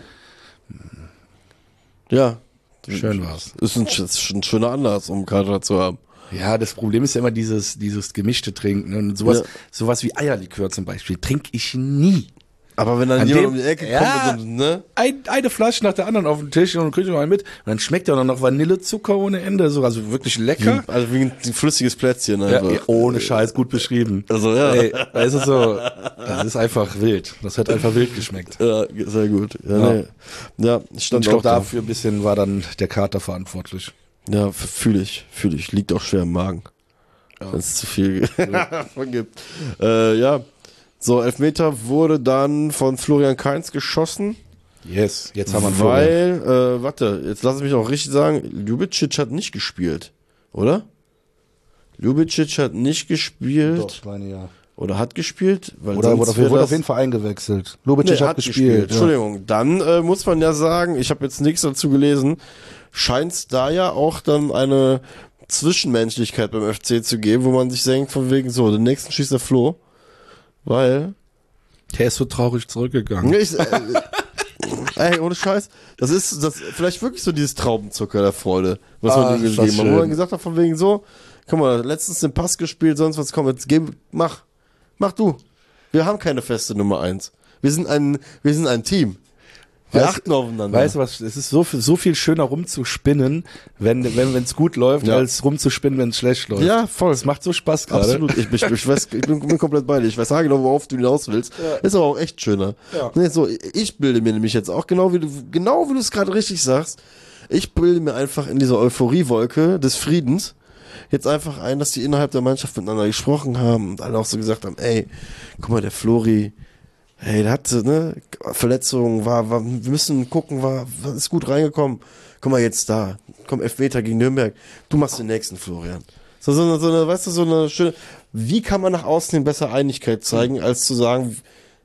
Ja. Schön war's. Ist ein, ist ein schöner Anlass, um einen Kater zu haben. Ja, das Problem ist ja immer dieses, dieses gemischte Trinken. Und sowas, Ja. sowas wie Eierlikör zum Beispiel trinke ich nie. Aber wenn dann An jemand dem- um die Ecke ja. kommt, und so, ne? Ein, eine Flasche nach der anderen auf dem Tisch und dann kriege ich noch einen mit. Und dann schmeckt ja auch noch Vanillezucker ohne Ende. So, also wirklich lecker. Also wie ein flüssiges Plätzchen Ja, einfach. ja, ohne Scheiß, gut beschrieben. Also ja. Ey, weißt du so, das ist einfach wild. Das hat einfach wild geschmeckt. Ja, sehr gut. Ja, Ja. nee. Ja ich Und stand ich glaube, auch da. dafür ein bisschen war dann der Kater verantwortlich. Ja, fühle ich, fühle ich. Liegt auch schwer im Magen. Wenn es zu viel davon gibt. Äh, ja. So, Elfmeter wurde dann von Florian Kainz geschossen. Yes, jetzt haben wir einen Florian. Weil, äh, warte, jetzt lass mich auch richtig sagen, Ljubicic hat nicht gespielt, oder? Ljubicic hat nicht gespielt. Doch, ich meine ja. Oder hat gespielt. Weil Oder sonst wurde, auf, wär wurde das- auf jeden Fall eingewechselt. Lubicic Nee, hat, gespielt. Ja. Entschuldigung. Dann äh, muss man ja sagen, ich habe jetzt nichts dazu gelesen, scheint es da ja auch dann eine Zwischenmenschlichkeit beim F C zu geben, wo man sich denkt, von wegen so, den nächsten schießt der Flo. Weil. Der ist so traurig zurückgegangen. Ja, ich, äh, ey, ohne Scheiß. Das ist das vielleicht wirklich so dieses Traubenzucker der Freude, was Ah, man ihm ist das gegeben hat. Wo schön. man gesagt hat, von wegen so, guck mal, letztens den Pass gespielt, sonst was, komm, jetzt geh, mach. Mach du. Wir haben keine feste Nummer eins. Wir sind ein, wir sind ein Team. Wir weißt, achten aufeinander. Weißt du was, es ist so, so viel schöner rumzuspinnen, wenn wenn wenn es gut läuft, ja. als rumzuspinnen, wenn es schlecht läuft. Ja, voll. Es macht so Spaß gerade. Absolut. Ich, ich, ich, weiß, ich bin, bin komplett bei dir. Ich weiß genau, worauf du hinaus willst. Ja. Ist aber auch echt schöner. Ja. Nee, so, ich bilde mir nämlich jetzt auch, genau wie du genau wie du es gerade richtig sagst, ich bilde mir einfach in dieser Euphoriewolke des Friedens jetzt einfach ein, dass die innerhalb der Mannschaft miteinander gesprochen haben und alle auch so gesagt haben, ey, guck mal, der Flori, hey, der hatte, ne, Verletzungen, war, war, wir müssen gucken, war, war, ist gut reingekommen. Guck mal, jetzt da. Komm, Elfmeter gegen Nürnberg. Du machst den nächsten, Florian. So, so, eine, so eine, weißt du, so eine schöne, wie kann man nach außen hin besser Einigkeit zeigen, als zu sagen,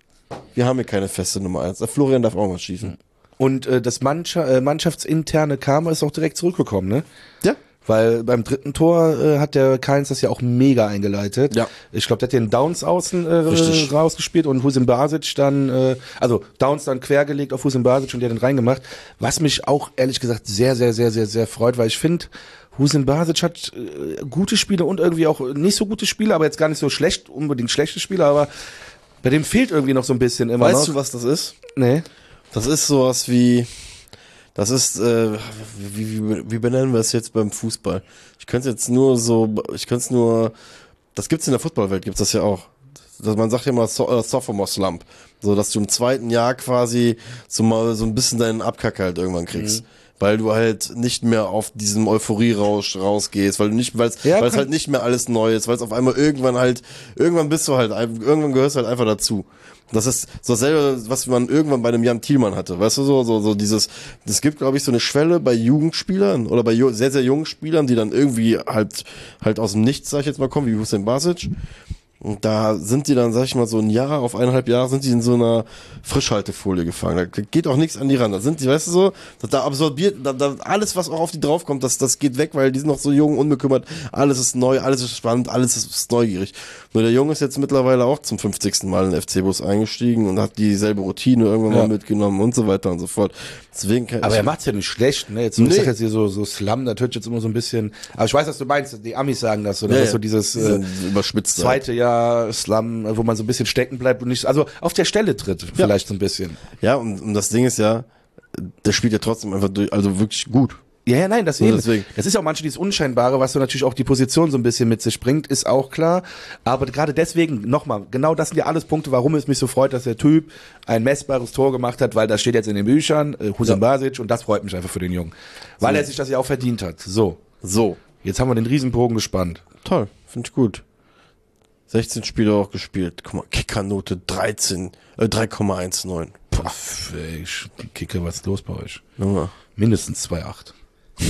wir haben hier keine feste Nummer eins. Der Florian darf auch mal schießen. Und äh, das Mannschaft, äh, mannschaftsinterne Karma ist auch direkt zurückgekommen, ne? Ja. Weil beim dritten Tor äh, hat der Keins das ja auch mega eingeleitet. Ja. Ich glaube, der hat den Downs außen äh, rausgespielt und Husin Basic dann, äh, also Downs dann quergelegt auf Husin Basic und der den reingemacht. Was mich auch ehrlich gesagt sehr, sehr, sehr, sehr, sehr freut, weil ich finde, Husin Basic hat äh, gute Spiele und irgendwie auch nicht so gute Spiele, aber jetzt gar nicht so schlecht, unbedingt schlechte Spiele, aber bei dem fehlt irgendwie noch so ein bisschen immer Weißt noch. du, was das ist? Nee. Das ist sowas wie, das ist, äh, wie, wie, wie benennen wir es jetzt beim Fußball? Ich könnte jetzt nur so, ich könnte es nur, das gibt's in der Footballwelt, gibt's das ja auch. Das, man sagt ja immer so, äh, Sophomore Slump. So, dass du im zweiten Jahr quasi so mal so ein bisschen deinen Abkack halt irgendwann kriegst. Mhm. Weil du halt nicht mehr auf diesem Euphorie-Rausch rausgehst, weil du nicht, weil es ja, halt nicht mehr alles neu ist, weil es auf einmal irgendwann halt, irgendwann bist du halt, irgendwann gehörst du halt einfach dazu. Das ist so dasselbe, was man irgendwann bei einem Jan Thielmann hatte, weißt du, so, so, so dieses, es gibt, glaube ich, so eine Schwelle bei Jugendspielern oder bei ju- sehr, sehr jungen Spielern, die dann irgendwie halt, halt aus dem Nichts, sag ich jetzt mal, kommen, wie Husin Basic. Und da sind die dann, sag ich mal, so ein Jahr auf eineinhalb Jahre sind die in so einer Frischhaltefolie gefangen. Da geht auch nichts an die ran. Da sind die, weißt du so, da absorbiert, da, da alles, was auch auf die draufkommt, das, das geht weg, weil die sind noch so jung, unbekümmert. Alles ist neu, alles ist spannend, alles ist, ist neugierig. Nur der Junge ist jetzt mittlerweile auch zum fünfzigsten Mal in den F C-Bus eingestiegen und hat dieselbe Routine irgendwann ja. mal mitgenommen und so weiter und so fort. Deswegen kann aber ich, er macht's ja nicht schlecht, ne? Jetzt, nee. Ich sag jetzt hier so, so Slum, da tötet jetzt immer so ein bisschen, aber ich weiß, was du meinst, die Amis sagen das, so, das ja, ist so dieses, äh, überspitzt zweite halt. Jahr Slum, wo man so ein bisschen stecken bleibt und nicht, also auf der Stelle tritt, vielleicht ja. so ein bisschen. Ja, und, und das Ding ist ja, der spielt ja trotzdem einfach durch, also wirklich gut. Ja, ja, nein, das, so, deswegen. das ist ja auch manchmal dieses Unscheinbare, was so natürlich auch die Position so ein bisschen mit sich bringt, ist auch klar. Aber gerade deswegen, nochmal, genau das sind ja alles Punkte, warum es mich so freut, dass der Typ ein messbares Tor gemacht hat, weil das steht jetzt in den Büchern, äh, Husin ja. Basic, und das freut mich einfach für den Jungen. Weil so. er sich das ja auch verdient hat. So. So. Jetzt haben wir den Riesenbogen gespannt. Toll, finde ich gut. sechzehn Spiele auch gespielt. Guck mal, Kickernote dreizehn, äh, drei Komma neunzehn. Puff, ey, ich kicke, was ist los bei euch? Ja. Mindestens zwei Komma acht.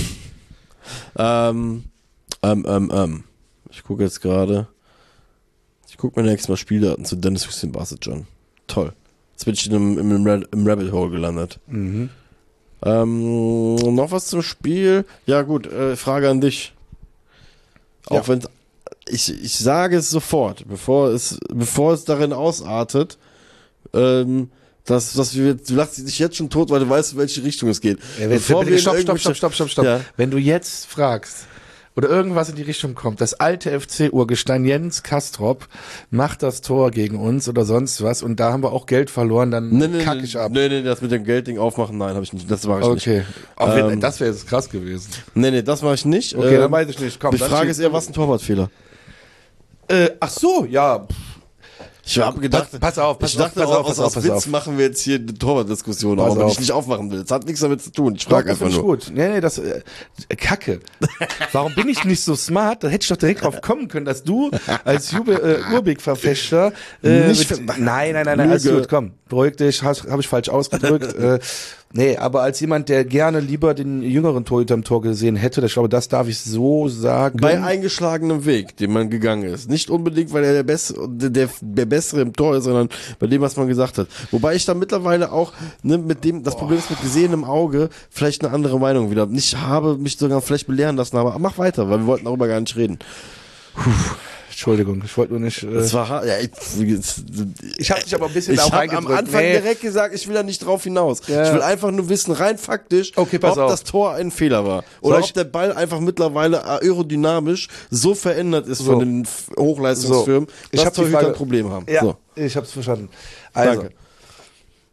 ähm, ähm, ähm, ähm. Ich gucke jetzt gerade. Ich gucke mir nächstes Mal Spieldaten zu Dennis Husin Basic an. Toll. Jetzt bin ich im, im, im Rabbit Hole gelandet. Mhm. Ähm, noch was zum Spiel? Ja gut, äh, Frage an dich. Auch ja. wenn ich ich sage es sofort, bevor es bevor es darin ausartet, ähm, dass dass wir du lachst dich jetzt schon tot, weil du weißt, in welche Richtung es geht. Ja, wenn, bevor wenn, wir stopp, stopp, stopp, stopp, stopp, stopp. Ja. Wenn du jetzt fragst oder irgendwas in die Richtung kommt, das alte F C-Urgestein Jens Kastrop macht das Tor gegen uns oder sonst was und da haben wir auch Geld verloren, dann nee, nee, kack ich ab. Nee, nee, das mit dem Geldding aufmachen, nein, habe ich nicht. Das mache ich okay. nicht. Okay, ähm, das wäre jetzt krass gewesen. Nee, nee, das mache ich nicht. Okay, ähm, dann weiß ich nicht. Komm, die Frage ist eher, was ein Torwartfehler? Äh, ach so, ja. Ich habe gedacht, pass, pass auf, pass ich dachte, auf, pass auf, aus, pass aus auf, Witz pass auf. machen wir jetzt hier eine Torwartdiskussion auf, wenn ich nicht aufmachen will. Das hat nichts damit zu tun. Ich frage einfach nur. Gut. Nee, nee, das äh, Kacke. Warum bin ich nicht so smart? Da hätte ich doch direkt drauf kommen können, dass du als Jube, äh, Urbig-Verfechter äh, nicht mit, nein, nein, nein, nein, alles gut, komm, beruhig dich, habe ich falsch ausgedrückt. äh, nee, aber als jemand, der gerne lieber den jüngeren Torhüter im Tor gesehen hätte, ich glaube, das darf ich so sagen. Bei eingeschlagenem Weg, den man gegangen ist. Nicht unbedingt, weil er der, Bess, der, der, der Bessere im Tor ist, sondern bei dem, was man gesagt hat. Wobei ich da mittlerweile auch, ne, mit dem, das Problem ist mit gesehenem Auge, vielleicht eine andere Meinung wieder. Ich habe mich sogar vielleicht belehren lassen, aber mach weiter, weil wir wollten darüber gar nicht reden. Puh. Entschuldigung, ich wollte nur nicht. Äh das war ja, ich, ich habe dich aber ein bisschen ich auch hab am Anfang nee. direkt gesagt, ich will da nicht drauf hinaus. Ja. Ich will einfach nur wissen, rein faktisch, okay, pass ob auf. das Tor ein Fehler war. Oder ob der Ball einfach mittlerweile aerodynamisch so verändert ist so. von den Hochleistungsfirmen, so. dass Torhüter ein Problem haben. Ja, so. ich hab's verstanden. Also, danke.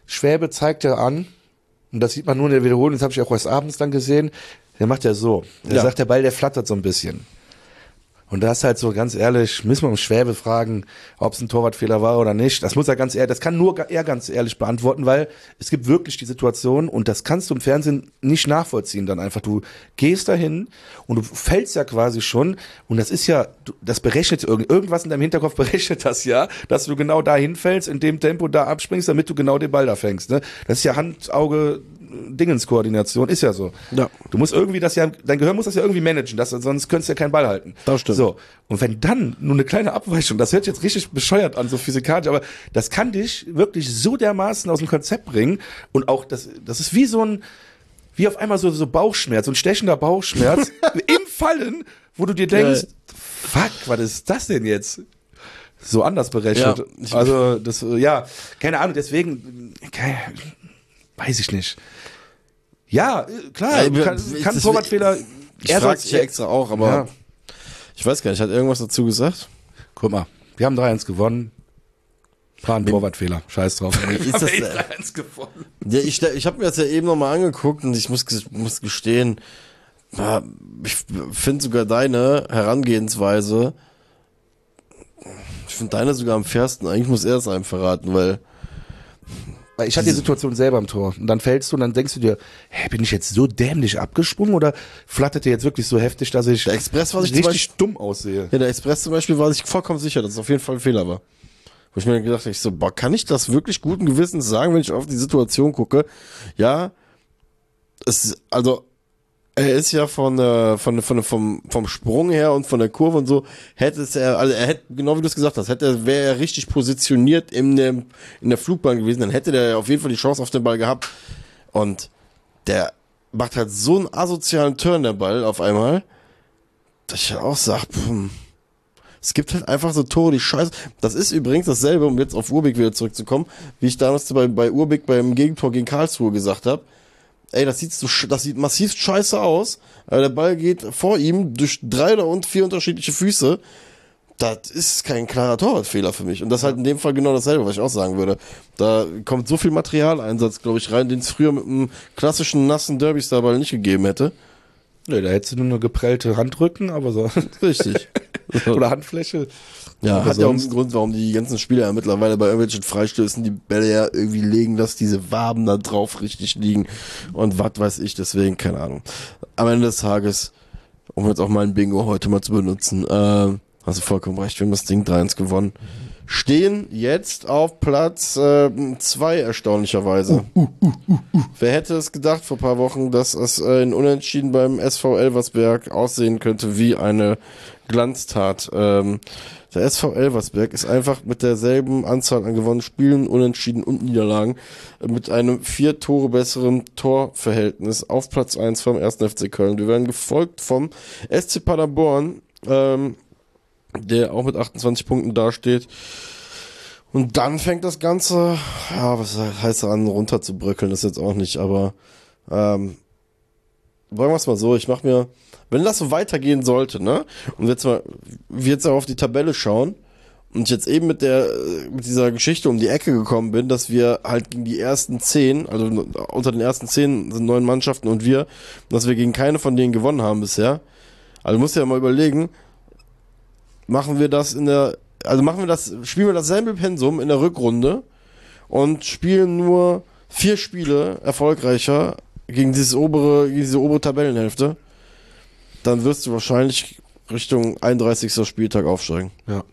Schwäbe zeigt er an, und das sieht man nur in der Wiederholung, das habe ich auch erst abends dann gesehen, der macht ja so. Der Ja. sagt, der Ball, der flattert so ein bisschen. Und da ist halt so, ganz ehrlich, müssen wir um Schwäbe fragen, ob es ein Torwartfehler war oder nicht. Das muss er ganz ehrlich, das kann nur er ganz ehrlich beantworten, weil es gibt wirklich die Situation und das kannst du im Fernsehen nicht nachvollziehen dann einfach. Du gehst dahin und du fällst ja quasi schon und das ist ja, du- das berechnet, irgend- irgendwas in deinem Hinterkopf berechnet das ja, dass du genau da hinfällst, in dem Tempo da abspringst, damit du genau den Ball da fängst. Ne? Das ist ja Hand, Auge, Dingenskoordination, ist ja so. Ja. Du musst irgendwie das ja, dein Gehirn muss das ja irgendwie managen, das, sonst könntest du ja keinen Ball halten. Das stimmt. So. Und wenn dann nur eine kleine Abweichung, das hört sich jetzt richtig bescheuert an, so physikalisch, aber das kann dich wirklich so dermaßen aus dem Konzept bringen und auch, das, das ist wie so ein, wie auf einmal so, so Bauchschmerz, so ein stechender Bauchschmerz im Fallen, wo du dir denkst, fuck, was ist das denn jetzt? So anders berechnet. Ja, ich- also, das, äh, ja, keine Ahnung, deswegen, keine, weiß ich nicht. Ja, äh, klar, Ja, ich- kann, ich- kann das- Torwartfehler, Ich er frag soll's- dich ja extra auch, aber Ja. ich weiß gar nicht, hat er irgendwas dazu gesagt? Guck mal, wir haben drei eins gewonnen. War ein Torwartfehler. Scheiß drauf. Ist das, Wir äh, haben drei eins gewonnen. Ja, ich, stell- ich habe mir das ja eben nochmal angeguckt und ich muss, ges- muss gestehen, ja, ich finde sogar deine Herangehensweise, ich finde deine sogar am fairsten. Eigentlich muss er es einem verraten, weil Weil ich hatte die Situation selber im Tor. Und dann fällst du und dann denkst du dir, hä, bin ich jetzt so dämlich abgesprungen oder flattert der jetzt wirklich so heftig, dass ich der Express war sich zum richtig dumm aussehe? Ja, der Express zum Beispiel war sich vollkommen sicher, dass es auf jeden Fall ein Fehler war. Wo ich mir gedacht habe, ich so, boah, kann ich das wirklich guten Gewissens sagen, wenn ich auf die Situation gucke? Ja, es, also, er ist ja von, äh, von, von, vom, vom Sprung her und von der Kurve und so, hätte es er, also er hätte, genau wie du es gesagt hast, hätte, wäre er richtig positioniert in dem, in der Flugbahn gewesen, dann hätte der auf jeden Fall die Chance auf den Ball gehabt. Und der macht halt so einen asozialen Turn, der Ball, auf einmal, dass ich halt auch sag, pff, es gibt halt einfach so Tore, die scheiße. Das ist übrigens dasselbe, um jetzt auf Urbeck wieder zurückzukommen, wie ich damals bei, bei Urbeck beim Gegentor gegen Karlsruhe gesagt habe. Ey, das sieht so, sch- das sieht massiv scheiße aus. Aber der Ball geht vor ihm durch drei oder und vier unterschiedliche Füße. Das ist kein klarer Torwartfehler für mich. Und das ist halt in dem Fall genau dasselbe, was ich auch sagen würde. Da kommt so viel Materialeinsatz, glaube ich, rein, den es früher mit einem klassischen nassen Derby-Star-Ball nicht gegeben hätte. Nö, da hättest du nur eine geprellte Handrücken, aber so. Richtig. Oder Handfläche. Ja, Aber hat ja auch einen sonst- Grund, warum die ganzen Spieler ja mittlerweile bei irgendwelchen Freistößen die Bälle ja irgendwie legen, dass diese Waben da drauf richtig liegen und was weiß ich, deswegen, keine Ahnung. Am Ende des Tages, um jetzt auch mein Bingo heute mal zu benutzen, äh, hast du vollkommen recht, wir haben das Ding drei eins gewonnen. Stehen jetzt auf Platz zwei äh, erstaunlicherweise. Uh, Wer hätte es gedacht vor ein paar Wochen, dass es äh, in Unentschieden beim S V Elversberg aussehen könnte wie eine Glanztat. Ähm, der S V Elversberg ist einfach mit derselben Anzahl an gewonnenen Spielen, Unentschieden und Niederlagen äh, mit einem vier Tore besseren Torverhältnis auf Platz eins vom ersten F C Köln. Wir werden gefolgt vom S C Paderborn, ähm, der auch mit achtundzwanzig Punkten dasteht. Und dann fängt das Ganze, ja, was heißt daran, runterzubröckeln, das jetzt auch nicht, aber ähm, sagen wir es mal so, ich mach mir, wenn das so weitergehen sollte, ne, und jetzt mal, wir jetzt auch auf die Tabelle schauen und ich jetzt eben mit der, mit dieser Geschichte um die Ecke gekommen bin, dass wir halt gegen die ersten zehn, also unter den ersten zehn sind neun Mannschaften und wir, dass wir gegen keine von denen gewonnen haben bisher. Also musst du ja mal überlegen, machen wir das in der, also machen wir das, spielen wir dasselbe Pensum in der Rückrunde und spielen nur vier Spiele erfolgreicher gegen dieses obere, gegen diese obere Tabellenhälfte, dann wirst du wahrscheinlich Richtung einunddreißigsten Spieltag aufsteigen. Ja.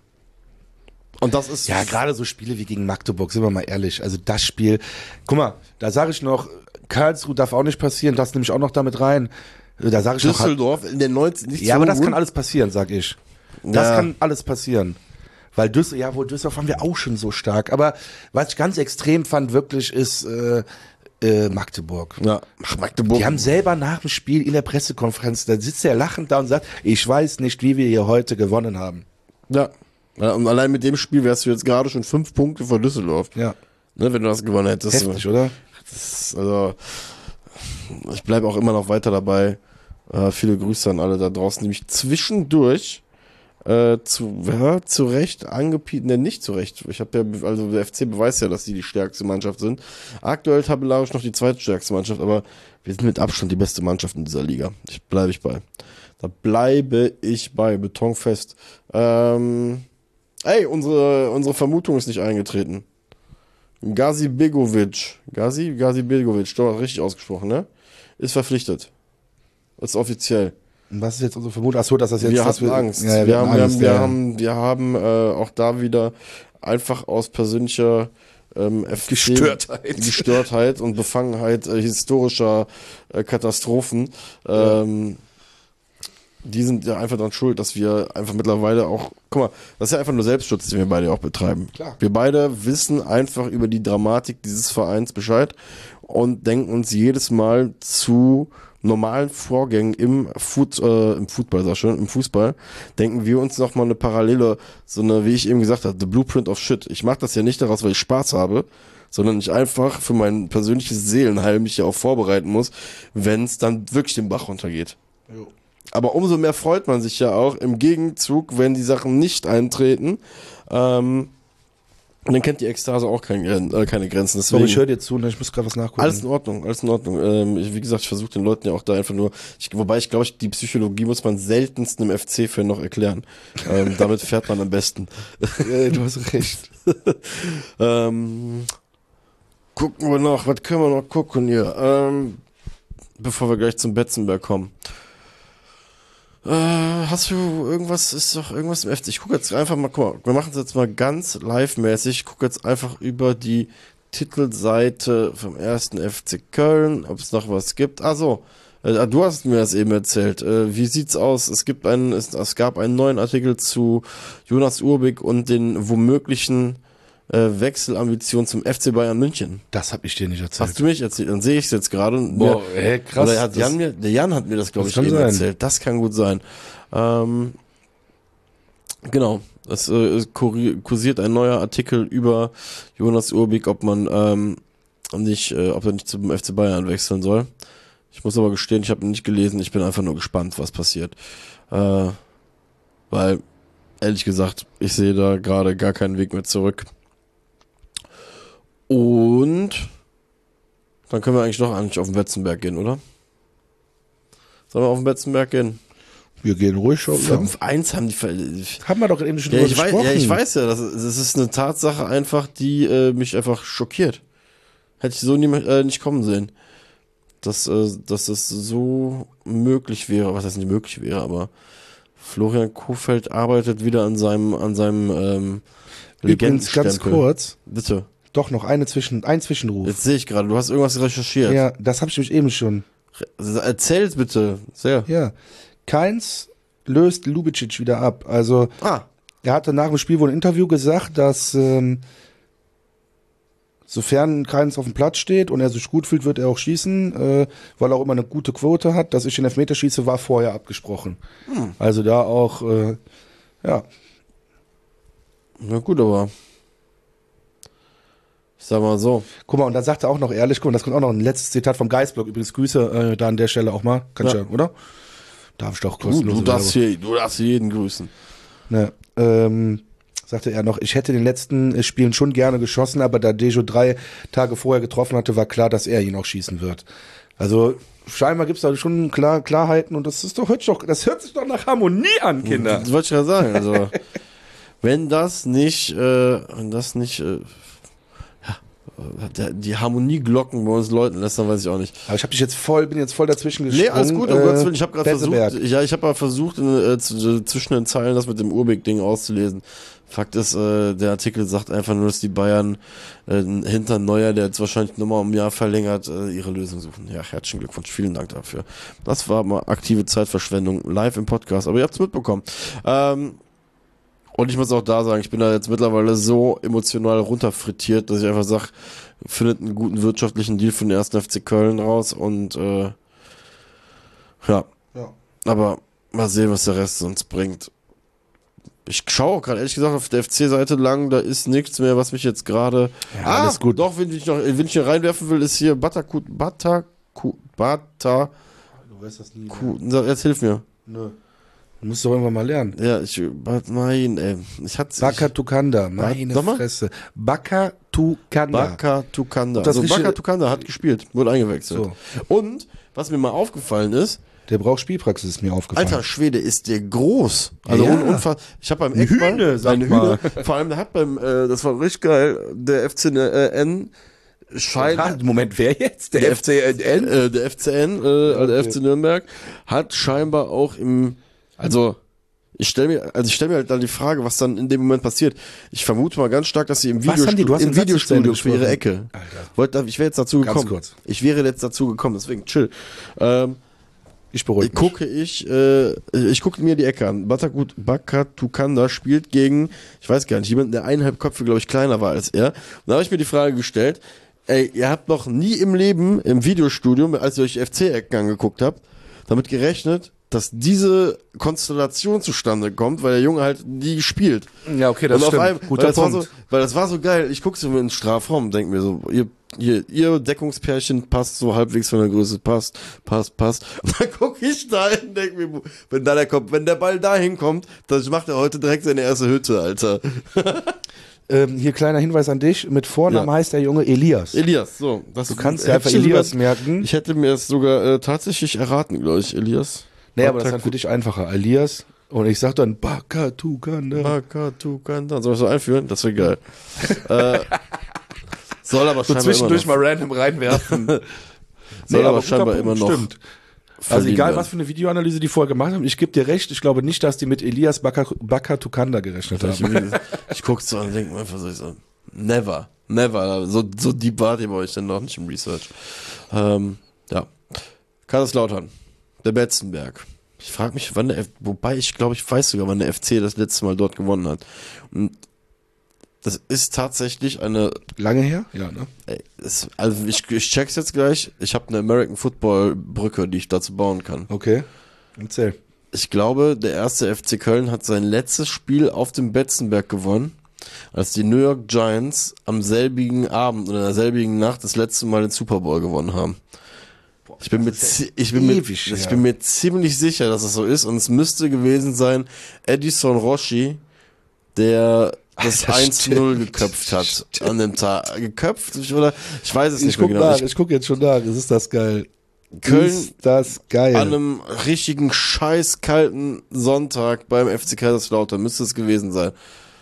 Und das ist, Ja, gerade so Spiele wie gegen Magdeburg, sind wir mal ehrlich. Also das Spiel, guck mal, da sage ich noch, Karlsruhe darf auch nicht passieren, das nehme ich auch noch damit rein. Da sage ich noch, Düsseldorf in den neunzig, nicht ja, so aber das gut. kann alles passieren, sag ich. Das Ja. kann alles passieren. Weil Düsseldorf, ja, wohl Düsseldorf waren wir auch schon so stark. Aber was ich ganz extrem fand, wirklich, ist äh, äh, Magdeburg. Ja, ach, Magdeburg. Die haben selber nach dem Spiel in der Pressekonferenz, da sitzt er lachend da und sagt, ich weiß nicht, wie wir hier heute gewonnen haben. Ja. Ja, und allein mit dem Spiel wärst du jetzt gerade schon fünf Punkte vor Düsseldorf. Ja. Ne, wenn du das gewonnen hättest. Heftig, oder? Das ist, also, ich bleibe auch immer noch weiter dabei. Äh, viele Grüße an alle da draußen, die mich zwischendurch äh, zu, ja, zu Recht angepiept, ne, nicht zu Recht. Ich habe ja, also der F C beweist ja, dass die die stärkste Mannschaft sind. Aktuell tabellarisch noch die zweitstärkste Mannschaft, aber wir sind mit Abstand die beste Mannschaft in dieser Liga. Ich bleibe ich bei. Da bleibe ich bei, betonfest. Ähm, ey, unsere, unsere Vermutung ist nicht eingetreten. Gazi Begovic, Gazi, Gazi Begovic, doch richtig ausgesprochen, ne? Ist verpflichtet. Ist offiziell. Und was ist jetzt unsere Vermutung? Achso, dass das jetzt... Wir dass hatten Angst. Ja, wir, wir, hatten haben, Angst. wir Ja. haben, wir haben, wir haben äh, auch da wieder einfach aus persönlicher ähm, F C Gestörtheit. Gestörtheit und Befangenheit äh, historischer äh, Katastrophen. Ähm, die sind ja einfach daran schuld, dass wir einfach mittlerweile auch, guck mal, das ist ja einfach nur Selbstschutz, den wir beide auch betreiben. Klar. Wir beide wissen einfach über die Dramatik dieses Vereins Bescheid und denken uns jedes Mal zu normalen Vorgängen im, Foot, äh, im Football, sag ich schon, im Fußball, denken wir uns nochmal eine Parallele, so eine, wie ich eben gesagt habe, the blueprint of shit. Ich mache das ja nicht daraus, weil ich Spaß habe, sondern ich einfach für mein persönliches Seelenheil mich ja auch vorbereiten muss, wenn es dann wirklich den Bach runtergeht. Jo. Aber umso mehr freut man sich ja auch im Gegenzug, wenn die Sachen nicht eintreten. Ähm, dann kennt die Ekstase auch kein, äh, keine Grenzen. Deswegen, So, ich höre dir zu, ne? Ich muss gerade was nachgucken. alles in Ordnung, alles in Ordnung. Ähm, ich, wie gesagt, ich versuche den Leuten ja auch da einfach nur, ich, wobei ich glaube, ich, die Psychologie muss man seltenst einem F C-Fan noch erklären. Ähm, damit fährt man am besten. Ja, du hast recht. ähm, gucken wir noch, was können wir noch gucken hier? Ähm, bevor wir gleich zum Betzenberg kommen. Äh, hast du irgendwas, ist doch irgendwas im F C? Ich gucke jetzt einfach mal, guck mal, wir machen es jetzt mal ganz live-mäßig. Ich gucke jetzt einfach über die Titelseite vom ersten F C Köln, ob es noch was gibt. Ah so, äh, du hast mir das eben erzählt. Äh, wie sieht's aus? Es gibt einen, es, es gab einen neuen Artikel zu Jonas Urbig und den womöglichen äh, Wechselambitionen zum F C Bayern München. Das hab ich dir nicht erzählt. Hast du mich erzählt? Dann sehe ich es jetzt gerade. Boah, ey, krass. Oder hat Das- Jan mir, der Jan hat mir das, glaube Das ich, kann eben sein. erzählt. Das kann gut sein. Ähm, genau. Es äh, kurri- kursiert ein neuer Artikel über Jonas Urbig, ob man ähm, nicht, äh, ob er nicht zum F C Bayern wechseln soll. Ich muss aber gestehen, ich habe ihn nicht gelesen. Ich bin einfach nur gespannt, was passiert. Äh, weil, ehrlich gesagt, ich sehe da gerade gar keinen Weg mehr zurück. Und dann können wir eigentlich doch eigentlich auf den Betzenberg gehen, oder? Sollen wir auf den Betzenberg gehen? Wir gehen ruhig schon. fünf eins haben die Ver Haben wir doch eben schon ja, drüber ich weiß, gesprochen. ja, ich weiß ja, das, das ist eine Tatsache einfach, die äh, mich einfach schockiert. Hätte ich so nie, äh, nicht kommen sehen. Dass, äh, dass es so möglich wäre, was heißt nicht möglich wäre, aber Florian Kohfeldt arbeitet wieder an seinem, an seinem ähm, Übrigens ganz Legendenstempel. kurz, Bitte. doch noch eine Zwischen, ein Zwischenruf. Jetzt sehe ich gerade, du hast irgendwas recherchiert. Ja, das habe ich nämlich eben schon. Erzähl's bitte. Sehr. Ja. Keins löst Lubicic wieder ab. Also Ah, er hatte nach dem Spiel wohl ein Interview gesagt, dass ähm, sofern Keins auf dem Platz steht und er sich gut fühlt, wird er auch schießen, äh, weil er auch immer eine gute Quote hat. Dass ich den Elfmeter schieße, war vorher abgesprochen. Hm. Also da auch, äh, ja. na gut, aber ich sag mal so. Guck mal, und dann sagt er auch noch ehrlich, guck mal, das kommt auch noch ein letztes Zitat vom Geistblock. Übrigens Grüße äh, da an der Stelle auch mal. Kann Ja. ich ja, oder? Darf ich doch Du, kostenlos. du, darfst hier, du darfst jeden grüßen. Ne, ähm, sagte er noch, ich hätte in den letzten äh, Spielen schon gerne geschossen, aber da Dejo drei Tage vorher getroffen hatte, war klar, dass er ihn auch schießen wird. Also scheinbar gibt es da schon Klar Klarheiten und das ist doch, hört sich doch, das hört sich doch nach Harmonie an, Kinder. Das wollte ich ja sagen. Also, wenn das nicht, äh, wenn das nicht, äh, ja, der, die Harmonieglocken bei uns läuten lässt, dann weiß ich auch nicht. Aber ich habe dich jetzt voll, bin jetzt voll dazwischen gesprungen. Nee, alles gut, um äh, Gottes Willen. Ich habe gerade Betzenberg. versucht, ja, ich habe mal versucht, in, äh, zu, zwischen den Zeilen das mit dem Urbig-Ding auszulesen. Fakt ist, äh, der Artikel sagt einfach nur, dass die Bayern äh, hinter Neuer, der jetzt wahrscheinlich nochmal um ein Jahr verlängert, äh, ihre Lösung suchen. Ja, herzlichen Glückwunsch, vielen Dank dafür. Das war mal aktive Zeitverschwendung live im Podcast, aber ihr habt es mitbekommen. Ähm, und ich muss auch da sagen, ich bin da jetzt mittlerweile so emotional runterfrittiert, dass ich einfach sage, findet einen guten wirtschaftlichen Deal für den ersten F C Köln raus und äh, ja, Ja. aber mal sehen, was der Rest uns bringt. Ich schaue auch gerade ehrlich gesagt auf der F C-Seite lang, da ist nichts mehr, was mich jetzt gerade. Ja, ah, alles gut. Doch, wenn ich noch, wenn ich hier reinwerfen will, ist hier Batakut, Bataku, Bata. Du weißt das nie. Ku, jetzt hilf mir. Nö. Du musst doch irgendwann mal lernen. Ja, ich, nein, ey. Ich hatte. Baka Tukanda, meine Nochmal? Fresse. Baka Tukanda. Baka Tukanda. Das Also richtige- Baka Tukanda hat gespielt, wurde eingewechselt. So. Und, was mir mal aufgefallen ist, Der braucht Spielpraxis, ist mir aufgefallen. alter Schwede, ist der groß. Also Ja. un unfassbar. Ich habe beim Ein Eckball, Hühne, sag eine mal. Hühne, vor allem der hat beim, äh, das war richtig geil, der F C N scheint, Ah, Moment, wer jetzt? Der, Der F C N? äh, der F C N, äh, also der F C Nürnberg, hat scheinbar auch im, also ich stelle mir, also ich stelle mir halt dann die Frage, was dann in dem Moment passiert. Ich vermute mal ganz stark, dass sie im, Was haben die? Du Videostu hast im den Satz nicht zu Ende Videostudio für ihre gesprochen. Ecke. Alter. Wollte, ich wäre jetzt dazu Ganz gekommen. kurz. Ich wäre jetzt dazu gekommen, deswegen chill. Ähm, Ich beruhige ich gucke ich, äh, ich gucke mir die Ecke an. Batakut Bakatukanda spielt gegen, ich weiß gar nicht, jemanden, der eineinhalb Köpfe, glaube ich, kleiner war als er. Und da habe ich mir die Frage gestellt, ey, ihr habt noch nie im Leben im Videostudio, als ihr euch F C-Ecken angeguckt habt, damit gerechnet, dass diese Konstellation zustande kommt, weil der Junge halt nie spielt. Ja, okay, das Und auf stimmt. einmal, Guter weil, das war Punkt. so, weil das war so geil. Ich gucke so in den Strafraum und denke mir so, ihr, ihr, ihr Deckungspärchen passt so halbwegs von der Größe, passt, passt, passt. Und dann gucke ich da hin und denke mir, wenn da der kommt, wenn der Ball da hinkommt, dann macht er heute direkt seine erste Hütte, Alter. Ähm, hier kleiner Hinweis an dich. Mit Vornamen Ja. heißt der Junge Elias. Elias, so. Das Du kannst hätte dir einfach ich Elias sogar- merken. Ich hätte mir es sogar äh, tatsächlich erraten, glaube ich, Elias. Nee, aber das ist dann für dich einfacher. Elias. Und ich sag dann Baka Tukanda. Bakatukanda. Soll ich so einführen? Das wäre geil. äh, soll aber So scheinbar zwischendurch immer noch. mal random reinwerfen. Soll Nee, aber aber guter scheinbar Punkt, immer noch. stimmt. Also verliehen egal, werden. was für eine Videoanalyse die vorher gemacht haben, ich gebe dir recht, ich glaube nicht, dass die mit Elias Baka, Baka Tukanda gerechnet Ich, haben. ich guck's so an und denke mir einfach so, ich so, never, never. So, so deep wart ihr bei euch denn noch nicht im Research. Ähm, ja. Kaiserslautern. Der Betzenberg. Ich frage mich, wann der F wobei ich glaube, ich weiß sogar, wann der F C das letzte Mal dort gewonnen hat. Und das ist tatsächlich eine, Lange her? Ja, ne? ey, es, also ich, ich check's jetzt gleich. Ich habe eine American Football Brücke, die ich dazu bauen kann. Okay. Erzähl. Ich glaube, der erste F C Köln hat sein letztes Spiel auf dem Betzenberg gewonnen, als die New York Giants am selbigen Abend oder in der selbigen Nacht das letzte Mal den Super Bowl gewonnen haben. Ich bin, mir, zi- ich, bin mir, ewig ich her. bin mir ziemlich sicher, dass es so ist, und es müsste gewesen sein Edison Rossi, der das Alter, eins null stimmt. geköpft hat an dem Tag. Geköpft? Oder? Ich weiß es Ich nicht mehr guck genau. nach, Ich, ich guck jetzt schon nach. Es ist das geil. Köln Ist das geil. an einem richtigen scheiß kalten Sonntag beim F C Kaiserslautern müsste es gewesen sein.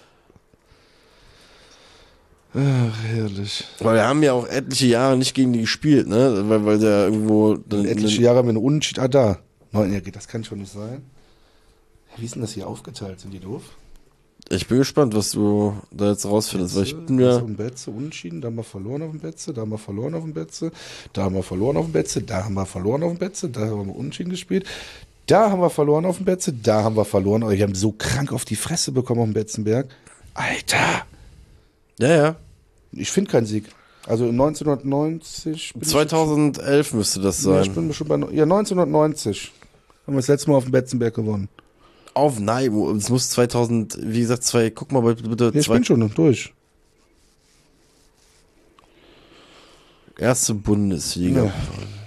Ach, herrlich. Weil wir haben ja auch etliche Jahre nicht gegen die gespielt, ne? Weil, weil der irgendwo. Dann, Etliche Jahre haben wir einen Unentschieden. Ah, da. Nein, ja, das kann schon nicht sein. Wie ist denn das hier aufgeteilt? Sind die doof? Ich bin gespannt, was du da jetzt rausfindest, weil ich bin ja. Um Betze unentschieden, da haben wir verloren auf dem Betze, da haben wir verloren auf dem Betze, da haben wir verloren auf dem Betze, da haben wir verloren auf dem Betze, da haben wir unentschieden gespielt, da haben wir verloren auf dem Betze, da haben wir verloren. Aber wir haben so krank auf die Fresse bekommen auf dem Betzenberg. Alter! Ja, ja. Ich finde keinen Sieg. Also neunzehnhundertneunzig. bin ich zweitausendelf müsste das jetzt- Ja, ich sein. bin schon bei. Ja, neunzehnhundertneunzig haben wir das letzte Mal auf dem Betzenberg gewonnen. Auf, nein, wo- es muss zweitausend, wie gesagt, zwei, guck mal bitte, bitte Ja, ich zwei, bin schon durch. erste Bundesliga. Ja.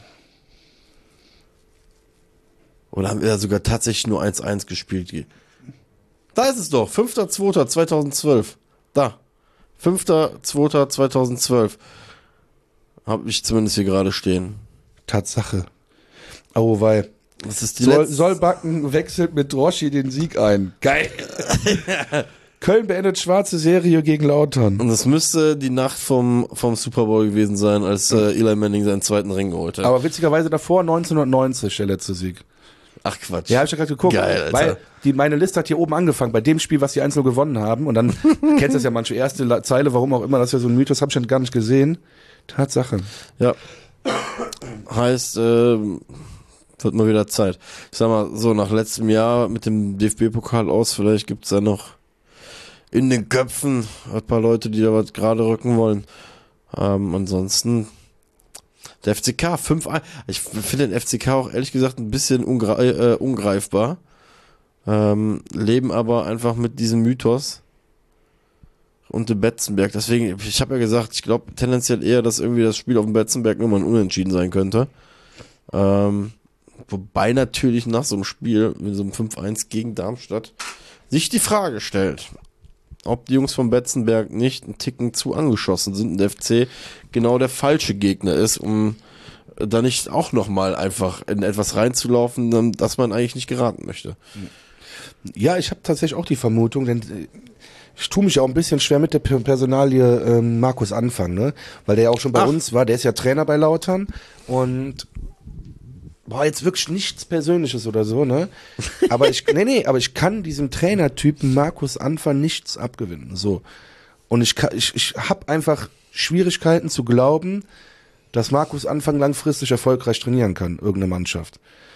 Oder haben wir da sogar tatsächlich nur eins eins gespielt? Da ist es doch, fünfter zweiter zweitausendzwölf. Da. fünfter zweiter zweitausendzwölf. Hab ich zumindest hier gerade stehen. Tatsache. Oh, weil. Das ist die Soll, letzte. Sollbacken wechselt mit Roschi den Sieg ein. Geil. Köln beendet schwarze Serie gegen Lautern. Und es müsste die Nacht vom, vom Super Bowl gewesen sein, als äh, Eli Manning seinen zweiten Ring geholt hat. Aber witzigerweise davor neunzehnhundertneunzig der letzte Sieg. Ach Quatsch. Ja, hab ich ja gerade geguckt. Geil, Alter. Weil die, meine Liste hat hier oben angefangen, bei dem Spiel, was die einzeln gewonnen haben. Und dann kennst du das ja manche erste La- Zeile, warum auch immer, das ist ja so ein Mythos, hab ich dann gar nicht gesehen. Tatsache. Ja. Heißt, ähm, wird mal wieder Zeit. Ich sag mal, so nach letztem Jahr mit dem D F B-Pokal aus, vielleicht gibt's da noch in den Köpfen ein paar Leute, die da was gerade rücken wollen. Ähm, ansonsten der F C K fünf eins. Ich finde den F C K auch ehrlich gesagt ein bisschen ungre äh, ungreifbar. Ähm, leben aber einfach mit diesem Mythos und dem Betzenberg. Deswegen, ich habe ja gesagt, ich glaube tendenziell eher, dass irgendwie das Spiel auf dem Betzenberg nur mal ein Unentschieden sein könnte. Ähm, Wobei natürlich nach so einem Spiel, mit so einem fünf eins gegen Darmstadt, sich die Frage stellt, ob die Jungs von Betzenberg nicht einen Ticken zu angeschossen sind und der F C genau der falsche Gegner ist, um da nicht auch nochmal einfach in etwas reinzulaufen, das man eigentlich nicht geraten möchte. Ja, ich habe tatsächlich auch die Vermutung, denn ich tue mich auch ein bisschen schwer mit der Personalie ähm, Markus Anfang, ne? Weil der ja auch schon bei Ach. uns war, der ist ja Trainer bei Lautern und boah, jetzt wirklich nichts Persönliches oder so, ne? Aber ich, nee, nee, aber ich kann diesem Trainertypen Markus Anfang nichts abgewinnen, so. Und ich kann, ich, ich habe einfach Schwierigkeiten zu glauben, dass Markus Anfang langfristig erfolgreich trainieren kann, irgendeine Mannschaft.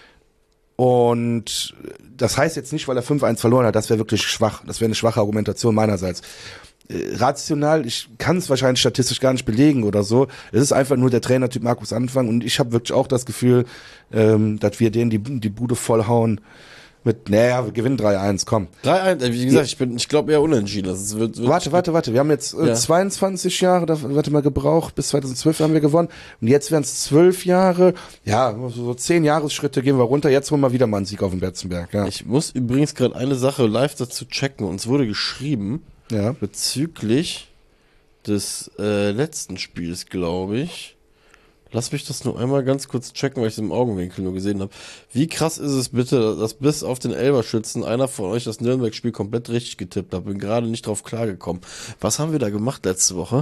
Und das heißt jetzt nicht, weil er fünf eins verloren hat, das wäre wirklich schwach, das wäre eine schwache Argumentation meinerseits. Äh, rational, ich kann es wahrscheinlich statistisch gar nicht belegen oder so, es ist einfach nur der Trainertyp Markus Anfang und ich habe wirklich auch das Gefühl, ähm, dass wir denen die, die Bude vollhauen mit, naja, wir gewinnen drei eins, komm. drei eins, wie gesagt, ich bin, ich glaube eher unentschieden. Das wird, wird warte, warte, warte, wir haben jetzt äh, ja. zweiundzwanzig Jahre, da, warte mal, gebraucht, bis zweitausendzwölf haben wir gewonnen und jetzt wären es zwölf Jahre, ja, so zehn Jahresschritte gehen wir runter, jetzt holen wir wieder mal einen Sieg auf den Betzenberg, ja. Ich muss übrigens gerade eine Sache live dazu checken, uns wurde geschrieben, ja. bezüglich des äh, letzten Spiels, glaube ich. Lass mich das nur einmal ganz kurz checken, weil ich es im Augenwinkel nur gesehen habe. Wie krass ist es bitte, dass bis auf den Elberschützen einer von euch das Nürnberg-Spiel komplett richtig getippt hat. Bin gerade nicht drauf klargekommen. Was haben wir da gemacht letzte Woche?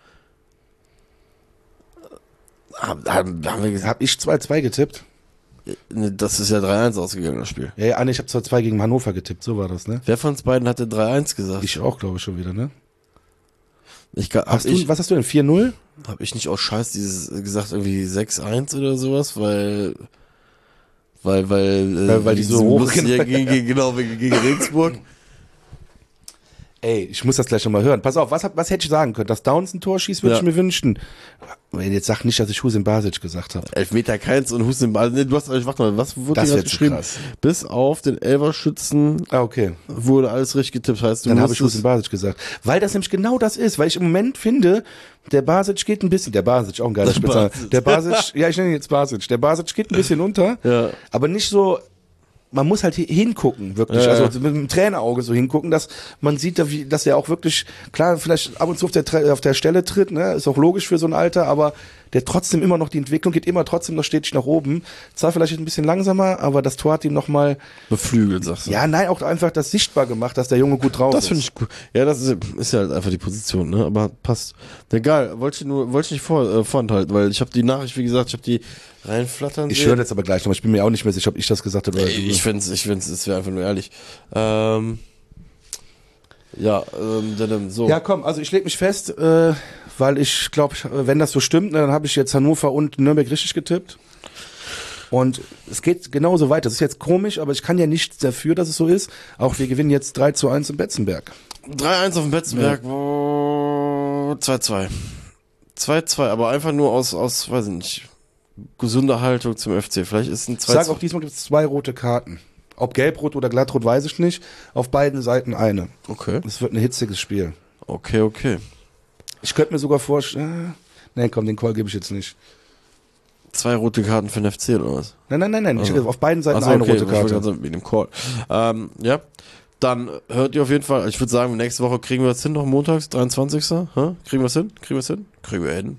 Haben, haben, haben wir gesagt, hab ich zwei zwei getippt? Das ist ja drei eins ausgegangen, das Spiel. Ja, ja, ich habe zwei zwei gegen Hannover getippt, so war das, ne? Wer von uns beiden hatte drei eins gesagt? Ich auch, glaube ich, schon wieder, ne? Ich, hab hast ich, du, was hast du denn, vier null? Hab ich nicht aus Scheiß dieses gesagt, irgendwie sechs eins oder sowas, weil weil, weil, weil, weil die so hoch gegen, gegen, genau, gegen Regensburg. Ey, ich muss das gleich nochmal hören. Pass auf, was, was hätte ich sagen können? Dass Downs ein Tor schießt, würde ja. ich mir wünschen. Jetzt sag nicht, dass ich Husin Basic gesagt habe. Elfmeter keins und Husin Basic. Nee, du hast, warte mal, was wurde das hier geschrieben? Krass. Bis auf den Elverschützen ah, okay. wurde alles richtig getippt. Heißt, du Dann habe ich Husin Basic gesagt. Weil das nämlich genau das ist, weil ich im Moment finde, der Basic geht ein bisschen, der Basic, auch ein geiler Spitzname. Der Basic, ja, ich nenne ihn jetzt Basic. Der Basic geht ein bisschen unter, ja. aber nicht so. Man muss halt hingucken, wirklich, ja, also mit dem Trainerauge so hingucken, dass man sieht, dass er auch wirklich, klar, vielleicht ab und zu auf der, auf der Stelle tritt, ne, ist auch logisch für so ein Alter, aber der trotzdem immer noch, die Entwicklung geht immer trotzdem noch stetig nach oben. Zwar vielleicht ein bisschen langsamer, aber das Tor hat ihn nochmal beflügelt, sagst du. Ja, nein, auch einfach das sichtbar gemacht, dass der Junge gut drauf das ist. Das finde ich gut. Ja, das ist, ist ja halt einfach die Position, ne, aber passt. Egal, wollte ich nur, wollte ich nicht vor, äh, vorenthalten, weil ich habe die Nachricht, wie gesagt, ich habe die reinflattern Ich höre jetzt aber gleich noch, ich bin mir auch nicht mehr sicher, ob ich das gesagt habe oder ich, ich finde es, ich finde es wäre einfach nur ehrlich. Ähm, ja, ähm, dann, so. Ja, komm, also ich leg mich fest, äh, weil ich glaube, wenn das so stimmt, dann habe ich jetzt Hannover und Nürnberg richtig getippt. Und es geht genauso weiter. Das ist jetzt komisch, aber ich kann ja nichts dafür, dass es so ist. Auch wir gewinnen jetzt drei zu eins im Betzenberg. drei eins auf dem Betzenberg, ja. zwei zwei. zwei zwei, aber einfach nur aus, aus, weiß ich nicht, gesunder Haltung zum F C. Vielleicht ist ein zwei zwei. Ich sag auch, diesmal gibt es zwei rote Karten. Ob gelbrot oder glattrot, weiß ich nicht. Auf beiden Seiten eine. Okay. Es wird ein hitziges Spiel. Okay, okay. Ich könnte mir sogar vorstellen, äh, nee, komm, den Call gebe ich jetzt nicht. Zwei rote Karten für den F C oder was? Nein, nein, nein, nein. Also. Ich, auf beiden Seiten also, eine okay, rote Karte. Also mit dem Call. Ähm, ja. Dann hört ihr auf jeden Fall, ich würde sagen, nächste Woche kriegen wir es hin, noch montags, dreiundzwanzigsten Ha? Kriegen wir es hin? Kriegen wir es hin? Kriegen wir hin?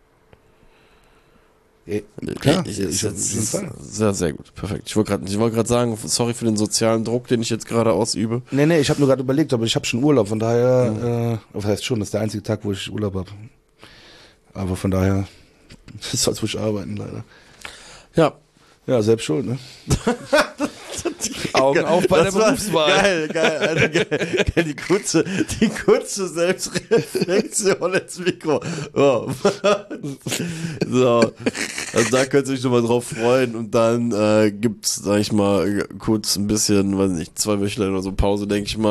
Ja, klar, ich, ich, ich, ich, sehr, sehr gut, perfekt. Ich wollte gerade ich wollt gerade sagen, sorry für den sozialen Druck, den ich jetzt gerade ausübe. Nee, nee, ich habe nur gerade überlegt, aber ich habe schon Urlaub, von daher, ja. äh, das heißt schon, das ist der einzige Tag, wo ich Urlaub habe. Aber von daher, das soll ich arbeiten, leider. Ja. Ja, selbst schuld, ne? Augen auf bei das der Berufswahl. Geil, geil, also geil, geil. Die kurze, die kurze Selbstreflexion ins Mikro. Oh. So, also da könnt ihr euch schon mal drauf freuen und dann äh, gibt's, sag ich mal, kurz ein bisschen, weiß nicht, zwei Wöchlein oder so Pause, denke ich mal.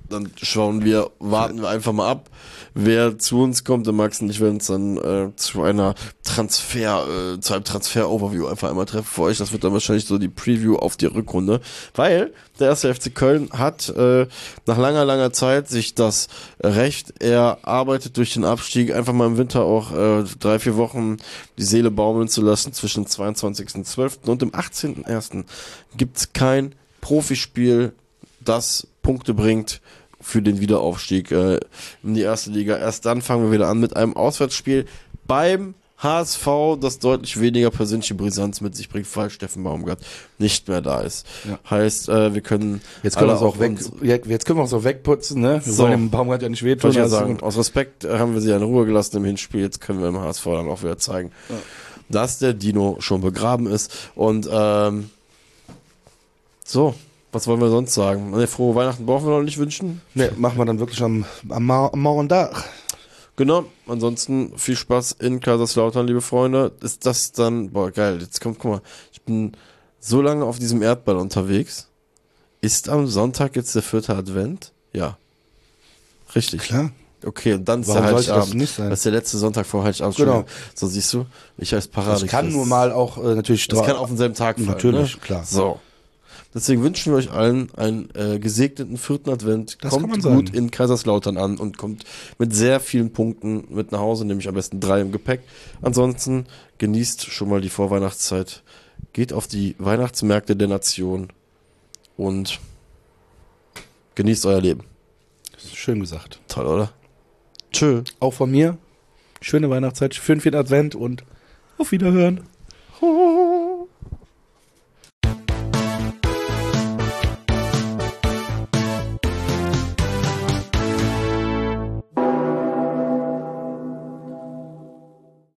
dann schauen wir, warten wir einfach mal ab, wer zu uns kommt. Der Max und ich werden uns dann äh, zu einer Transfer, äh, zu einem Transfer-Overview einfach einmal treffen für euch. Das wird dann wahrscheinlich so die Preview auf die Rückrunde, weil der erste F C Köln hat äh, nach langer, langer Zeit sich das Recht erarbeitet durch den Abstieg, einfach mal im Winter auch äh, drei, vier Wochen die Seele baumeln zu lassen. Zwischen dem zweiundzwanzigsten zwölften und dem achtzehnten ersten gibt's kein Profispiel, das Punkte bringt für den Wiederaufstieg äh, in die erste Liga. Erst dann fangen wir wieder an mit einem Auswärtsspiel beim H S V, das deutlich weniger persönliche Brisanz mit sich bringt, weil Steffen Baumgart nicht mehr da ist. Ja. Heißt, äh, wir können jetzt können wir es auch weg, jetzt können wir es auch wegputzen, ne? Wir so. wollen dem Baumgart ja nicht wehtun. Ich ja sagen, aus Respekt haben wir sie in Ruhe gelassen im Hinspiel. Jetzt können wir im H S V dann auch wieder zeigen, ja. dass der Dino schon begraben ist. Und ähm, so. Was wollen wir sonst sagen? Ne, frohe Weihnachten brauchen wir noch nicht wünschen. Ne, machen wir dann wirklich am, am, am morgen Tag. Genau. Ansonsten viel Spaß in Kaiserslautern, liebe Freunde. Ist das dann, boah, geil. Jetzt kommt, guck mal, ich bin so lange auf diesem Erdball unterwegs. Ist am Sonntag jetzt der vierte Advent? Ja. Richtig. Klar. Okay, und dann ist der Heiligabend. Das, das ist der letzte Sonntag vor Heiligabend. Genau. So, siehst du, ich als Parade. Das kann nur mal auch äh, natürlich... Das kann auf denselben Tag fallen. Natürlich, ne? Klar. So. Deswegen wünschen wir euch allen einen äh, gesegneten vierten Advent. Das kommt kann man gut sagen. in Kaiserslautern an und kommt mit sehr vielen Punkten mit nach Hause, nämlich am besten drei im Gepäck. Ansonsten genießt schon mal die Vorweihnachtszeit, geht auf die Weihnachtsmärkte der Nation und genießt euer Leben. Schön gesagt. Toll, oder? Tschö. Auch von mir. Schöne Weihnachtszeit, schönen vierten Advent und auf Wiederhören.